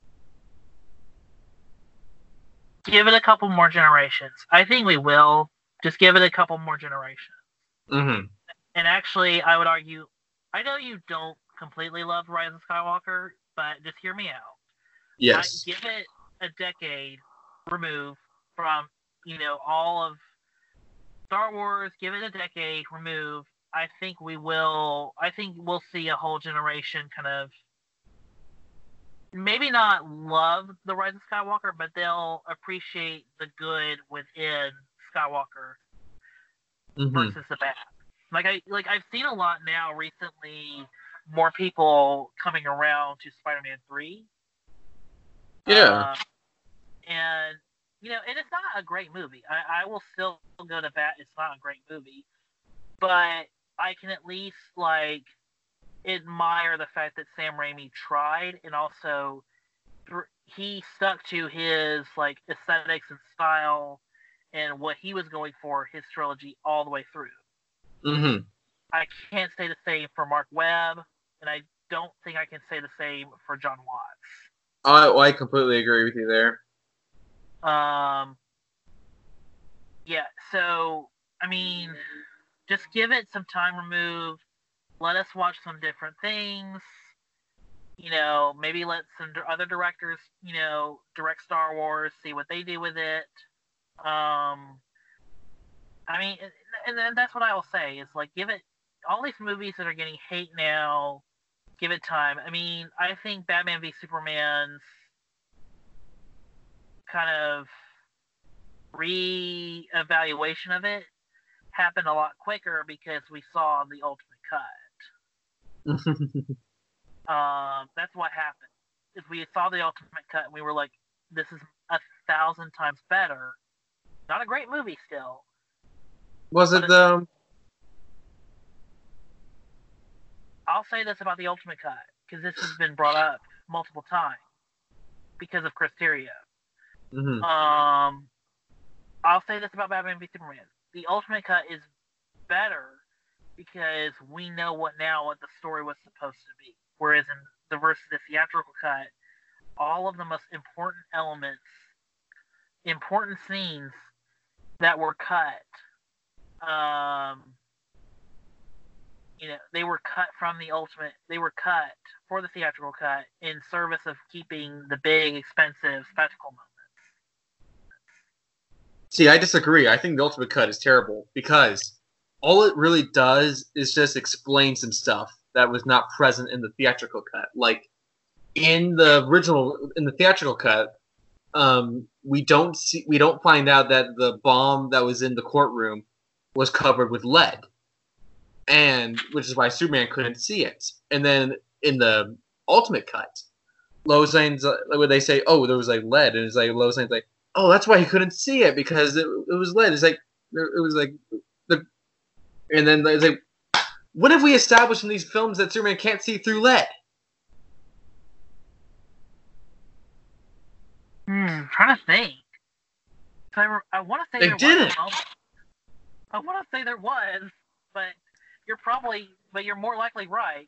Give it a couple more generations. I think we will. Just give it a couple more generations. Mm-hmm. And actually, I would argue, I know you don't completely love Rise of Skywalker, but just hear me out. Yes. Give it a decade removed from, all of Star Wars. Give it a decade removed. I think we'll see a whole generation kind of maybe not love the Rise of Skywalker, but they'll appreciate the good within Skywalker versus the bad. I've seen a lot now recently, more people coming around to Spider-Man 3. Yeah. And and it's not a great movie. I will still go to bat. It's not a great movie, but I can at least admire the fact that Sam Raimi tried, and also he stuck to his aesthetics and style and what he was going for his trilogy all the way through. Mm-hmm. I can't say the same for Mark Webb, and I don't think I can say the same for John Watts. I completely agree with you there. Yeah, so I mean, just give it some time removed. Let us watch some different things. Maybe let some other directors, direct Star Wars, see what they do with it. I mean, and that's what I will say is give it all these movies that are getting hate now. Give it time. I mean, I think Batman v Superman's kind of re-evaluation of it happened a lot quicker because we saw the Ultimate Cut. That's what happened. Is we saw the Ultimate Cut and we were like, this is 1,000 times better. Not a great movie still. Was it the... I'll say this about the Ultimate Cut, because this has been brought up multiple times because of Chris Terrio. Mm-hmm. I'll say this about Batman v Superman. The Ultimate Cut is better because we know what the story was supposed to be. Whereas in the theatrical cut, all of the most important elements, important scenes that were cut. They were cut from the Ultimate. They were cut for the theatrical cut in service of keeping the big, expensive spectacle moments. See, I disagree. I think the Ultimate Cut is terrible because all it really does is just explain some stuff that was not present in the theatrical cut. Like in the theatrical cut, we don't find out that the bomb that was in the courtroom was covered with lead, and which is why Superman couldn't see it. And then in the Ultimate Cut, Lois Lane's when they say, "Oh, there was like lead," and it's like Lois Lane's like, "Oh, that's why he couldn't see it because it was lead." It's like and then it's like, what have we established in these films that Superman can't see through lead? Trying to think. I want to say they didn't. I want to say there was, but you're more likely right.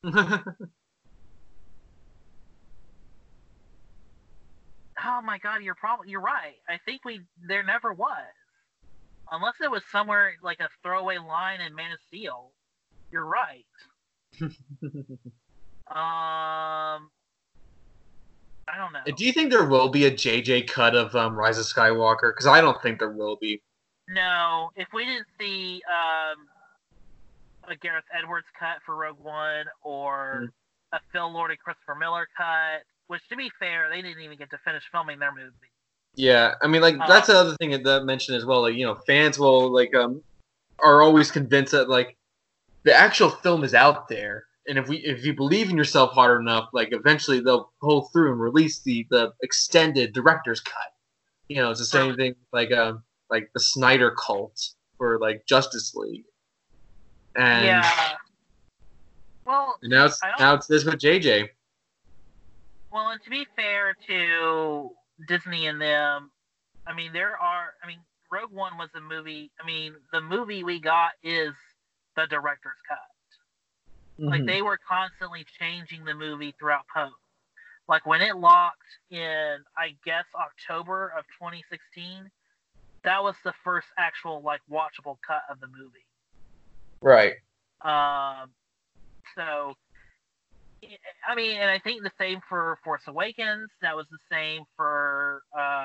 Oh my God, you're right. I think there never was, unless it was somewhere like a throwaway line in Man of Steel. You're right. I don't know. Do you think there will be a JJ cut of Rise of Skywalker? Because I don't think there will be. No, if we didn't see a Gareth Edwards cut for Rogue One or a Phil Lord and Christopher Miller cut, which, to be fair, they didn't even get to finish filming their movie. Yeah, I mean, like that's another thing that mentioned as well. Like, fans will are always convinced that like the actual film is out there, and if you believe in yourself hard enough, like eventually they'll pull through and release the extended director's cut. It's the same thing like the Snyder cult for like Justice League. And yeah. Well, and now it's this with JJ. Well, and to be fair to Disney and them, Rogue One was a movie. The movie we got is the director's cut. Mm-hmm. Like, they were constantly changing the movie throughout post. Like, when it locked in, I guess, October of 2016, that was the first actual, like, watchable cut of the movie. Right. So, and I think the same for Force Awakens. That was the same for,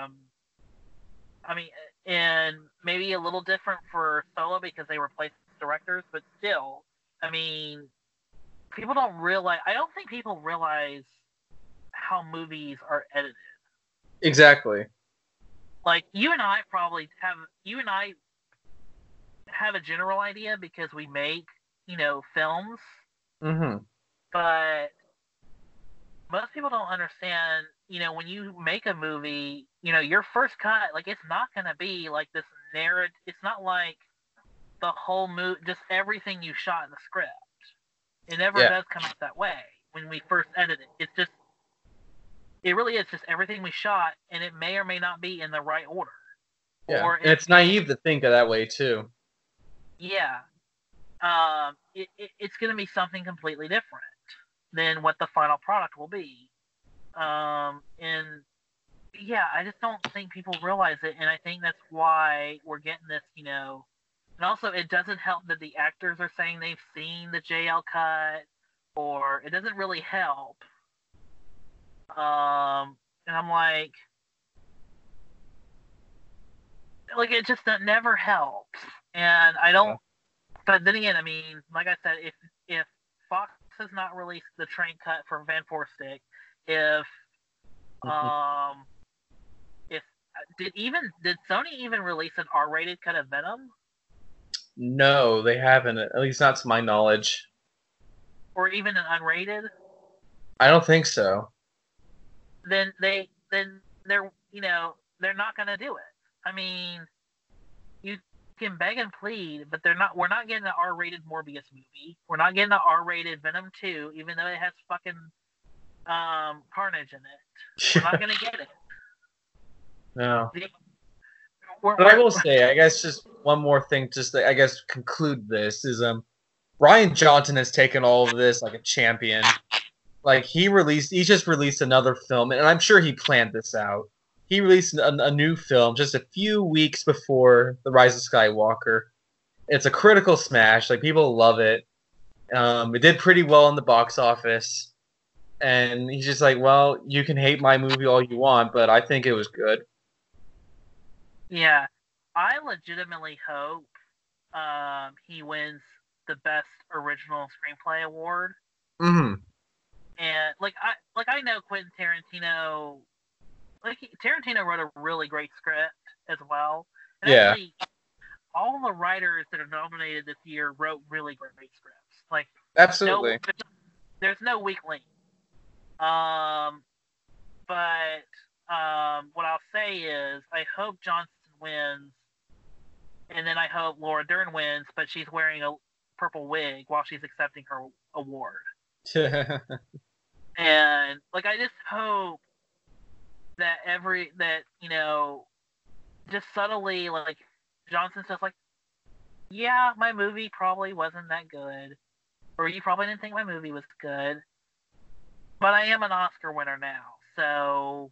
and maybe a little different for Solo because they replaced directors, but still, people don't realize. I don't think people realize how movies are edited. Exactly. Like, you and I have a general idea because we make, films. Mm-hmm. But most people don't understand, when you make a movie, your first cut, like, it's not going to be like this narrative. It's not like the whole movie, just everything you shot in the script. It never does come out that way when we first edit it. It really is just everything we shot, and it may or may not be in the right order. Yeah, and it's naive to think of that way, too. Yeah. It's going to be something completely different than what the final product will be. And yeah, I just don't think people realize it, and I think that's why we're getting this, and also it doesn't help that the actors are saying they've seen the JL cut, or it doesn't really help. And I'm like it just never helps, and I don't. But then again, like I said, if Fox has not released the train cut for Van Forstick, did Sony even release an R-rated cut of Venom? No, they haven't. At least not to my knowledge. Or even an unrated? I don't think so. Then they're not gonna do it. You can beg and plead, but we're not getting an R-rated Morbius movie. We're not getting an R-rated Venom 2, even though it has fucking Carnage in it. We're not gonna get it. No. But I will say, I guess just one more thing, just to, I guess, conclude this is Rian Johnson has taken all of this like a champion, Like he just released another film, and I'm sure he planned this out. He released a new film just a few weeks before The Rise of Skywalker. It's a critical smash. Like people love it. It did pretty well in the box office, and he's just like, well, you can hate my movie all you want, but I think it was good. Yeah, I legitimately hope he wins the best original screenplay award. Mm-hmm. And I know Quentin Tarantino. Tarantino wrote a really great script as well. And yeah. Actually, all the writers that are nominated this year wrote really great scripts. Like absolutely, there's no weak link. But what I'll say is, I hope Johnson wins, and then I hope Laura Dern wins, but she's wearing a purple wig while she's accepting her award. And I just hope that just subtly, Johnson's just like, yeah, my movie probably wasn't that good, or you probably didn't think my movie was good, but I am an Oscar winner now, so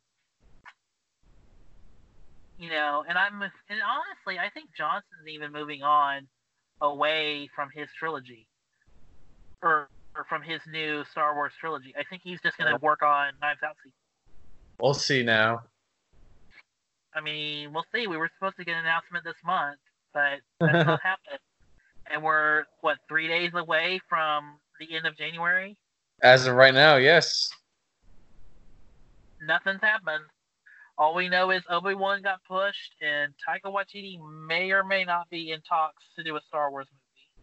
and honestly, I think Johnson's even moving on away from his trilogy, or from his new Star Wars trilogy. I think he's just going to work on Knives Out sequel. We'll see now. I mean, we'll see. We were supposed to get an announcement this month, but that's not happening. And we're, 3 days away from the end of January? As of right now, yes. Nothing's happened. All we know is Obi-Wan got pushed, and Taika Waititi may or may not be in talks to do a Star Wars movie.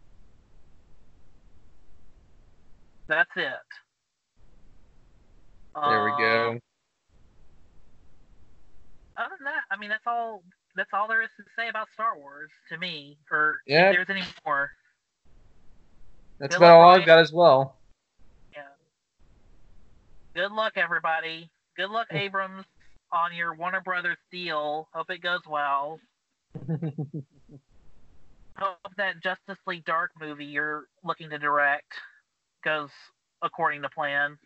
That's it. There we go. Other than that, I mean, that's all there is to say about Star Wars to me, or yeah. if there's any more. That's about all I've got as well. Yeah. Good luck, everybody. Good luck, Abrams, on your Warner Brothers deal. Hope it goes well. Hope that Justice League Dark movie you're looking to direct goes according to plan.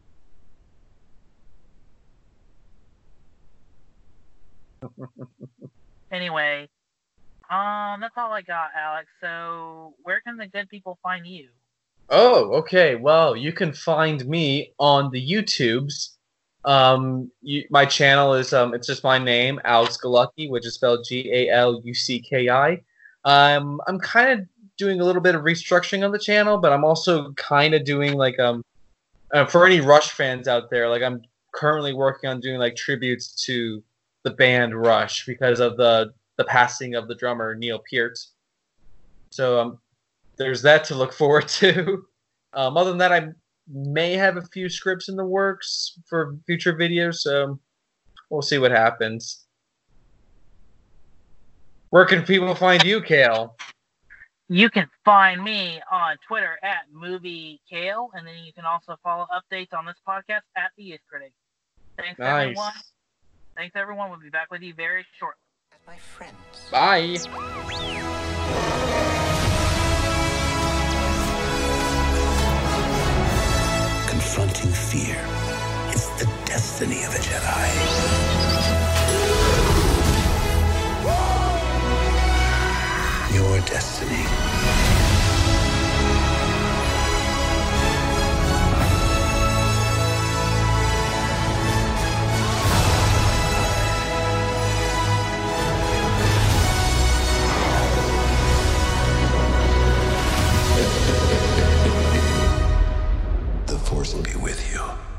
Anyway, that's all I got, Alex. So, where can the good people find you? Oh, okay. Well, you can find me on the YouTubes. My channel is it's just my name, Alex Galucki, which is spelled Galucki. I'm kind of doing a little bit of restructuring on the channel, but I'm also kind of doing for any Rush fans out there, I'm currently working on doing tributes to the band Rush because of the passing of the drummer Neil Peart. So there's that to look forward to. Other than that, I may have a few scripts in the works for future videos, so we'll see what happens. Where can people find you, Kale? You can find me on Twitter at MovieKale, and then you can also follow updates on this podcast at The Youth Critic. Thanks, everyone. Thanks, everyone. We'll be back with you very shortly. My friends. Bye. Confronting fear is the destiny of a Jedi. Your destiny. The Force will be with you.